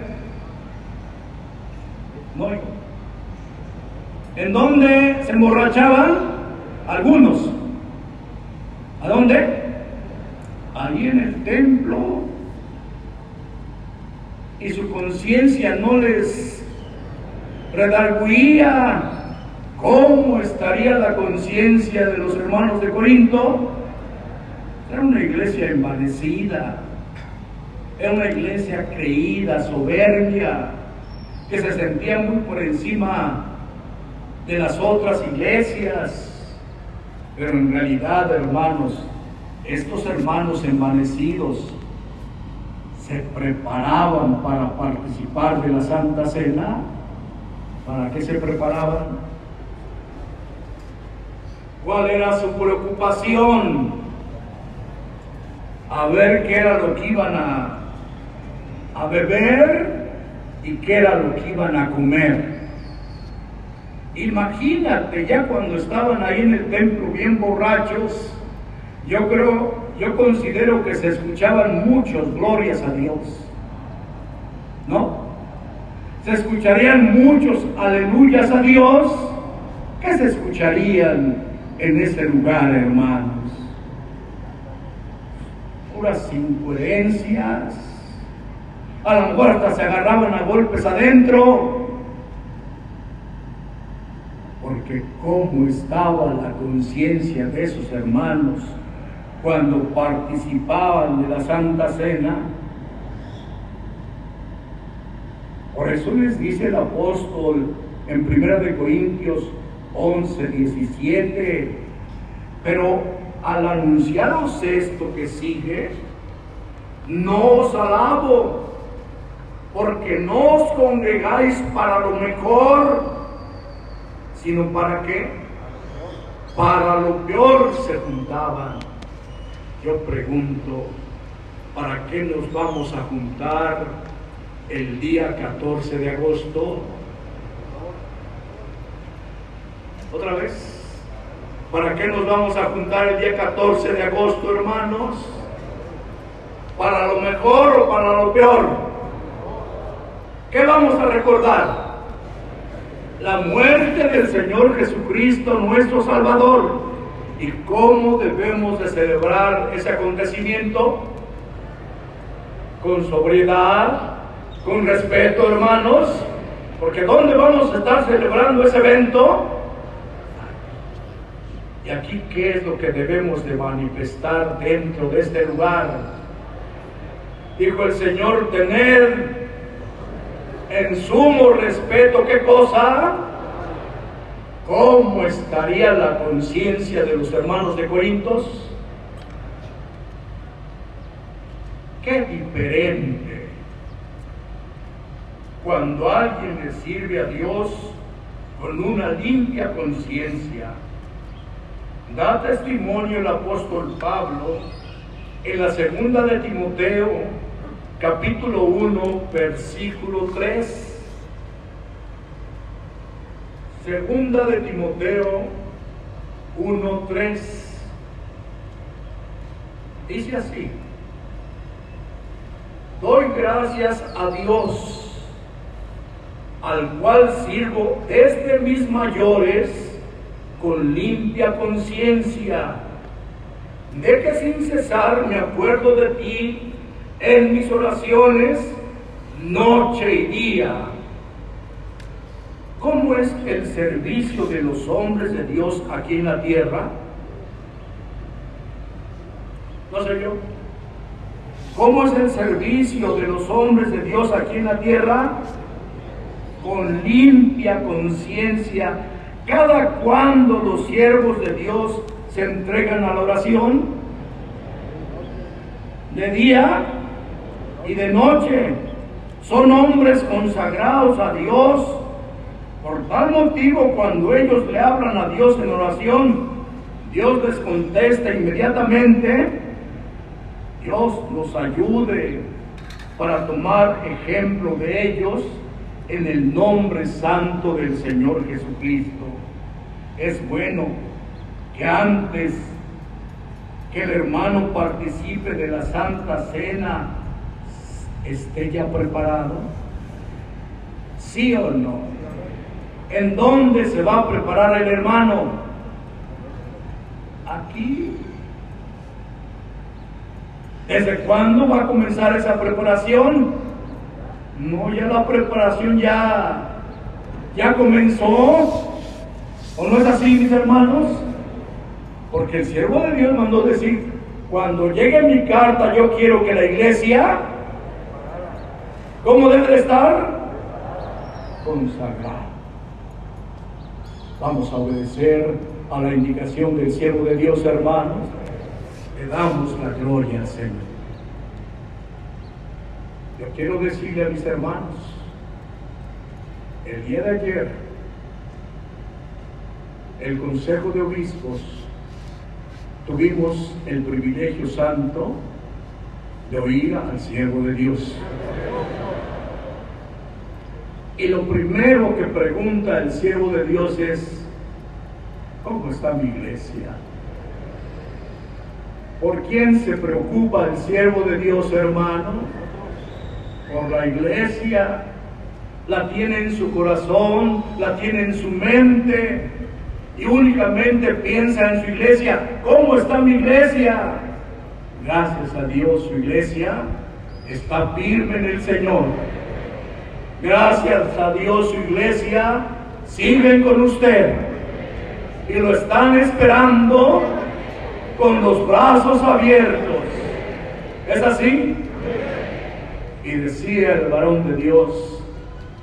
No, ¿en dónde se emborrachaban? Algunos. ¿A dónde? Ahí en el templo. Y su conciencia no les redarguía. ¿Cómo estaría la conciencia de los hermanos de Corinto? Era una iglesia envanecida, era una iglesia creída, soberbia, que se sentía muy por encima de las otras iglesias. Pero en realidad, hermanos, estos hermanos envanecidos se preparaban para participar de la Santa Cena. ¿Para qué se preparaban? ¿Cuál era su preocupación? A ver qué era lo que iban a, a beber y qué era lo que iban a comer. Imagínate, ya cuando estaban ahí en el templo bien borrachos, yo creo, yo considero que se escuchaban muchos glorias a Dios, ¿no? Se escucharían muchos aleluyas a Dios. ¿Qué se escucharían en ese lugar, hermanos? Puras incoherencias. A lo mejor hasta se agarraban a golpes adentro. Porque cómo estaba la conciencia de esos hermanos cuando participaban de la Santa Cena. Por eso les dice el apóstol en primera de Corintios once, diecisiete, pero al anunciaros esto que sigue, no os alabo, porque no os congregáis para lo mejor, sino para qué, para lo peor se juntaban. Yo pregunto, ¿para qué nos vamos a juntar el día catorce de agosto? Otra vez, ¿para qué nos vamos a juntar el día catorce de agosto, hermanos? ¿Para lo mejor o para lo peor? ¿Qué vamos a recordar? La muerte del Señor Jesucristo, nuestro Salvador. ¿Y cómo debemos de celebrar ese acontecimiento? Con sobriedad, con respeto, hermanos, porque ¿dónde vamos a estar celebrando ese evento? Y aquí, ¿qué es lo que debemos de manifestar dentro de este lugar? Dijo el Señor, tener en sumo respeto, ¿qué cosa? ¿Cómo estaría la conciencia de los hermanos de Corintios? Qué diferente cuando alguien le sirve a Dios con una limpia conciencia. Da testimonio el apóstol Pablo en la segunda de Timoteo, capítulo uno, versículo tres. Segunda de Timoteo uno, tres. Dice así: doy gracias a Dios, al cual sirvo desde mis mayores con limpia conciencia, de que sin cesar me acuerdo de ti en mis oraciones, noche y día. ¿Cómo es el servicio de los hombres de Dios aquí en la tierra? No sé yo. ¿Cómo es el servicio de los hombres de Dios aquí en la tierra? Con limpia conciencia. ¿Cada cuando los siervos de Dios se entregan a la oración? De día y de noche. Son hombres consagrados a Dios. Por tal motivo, cuando ellos le hablan a Dios en oración, Dios les contesta inmediatamente. Dios los ayude para tomar ejemplo de ellos en el nombre santo del Señor Jesucristo. Es bueno que antes que el hermano participe de la Santa Cena esté ya preparado. ¿Sí o no? ¿En dónde se va a preparar el hermano? Aquí. ¿Desde cuándo va a comenzar esa preparación? No, ya la preparación ya, ya comenzó. ¿O no es así, mis hermanos? Porque el siervo de Dios mandó decir, cuando llegue mi carta, yo quiero que la iglesia, ¿cómo debe de estar? Consagrada. Vamos a obedecer a la indicación del siervo de Dios, hermanos. Le damos la gloria al Señor. Yo quiero decirle a mis hermanos, el día de ayer, el Consejo de Obispos, tuvimos el privilegio santo de oír al siervo de Dios. Y lo primero que pregunta el siervo de Dios es, ¿cómo está mi iglesia? ¿Por quién se preocupa el siervo de Dios, hermano? Por la iglesia. La tiene en su corazón, la tiene en su mente, y únicamente piensa en su iglesia. ¿Cómo está mi iglesia? Gracias a Dios, su iglesia está firme en el Señor. Gracias a Dios, su iglesia siguen con usted y lo están esperando con los brazos abiertos. ¿Es así? Y decía el varón de Dios,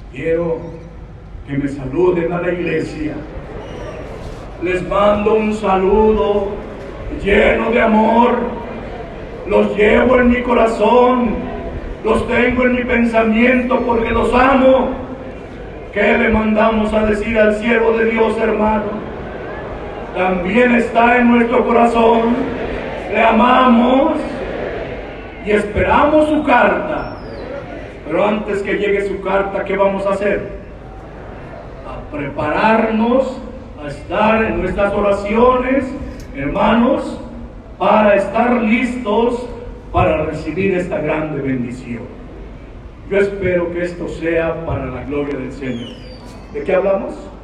quiero que me saluden a la iglesia. Les mando un saludo lleno de amor. Los llevo en mi corazón, los tengo en mi pensamiento porque los amo. ¿Qué le mandamos a decir al siervo de Dios, hermano? También está en nuestro corazón, le amamos y esperamos su carta. Pero antes que llegue su carta, ¿qué vamos a hacer? A prepararnos, a estar en nuestras oraciones, hermanos, para estar listos para recibir esta grande bendición. Yo espero que esto sea para la gloria del Señor. ¿De qué hablamos?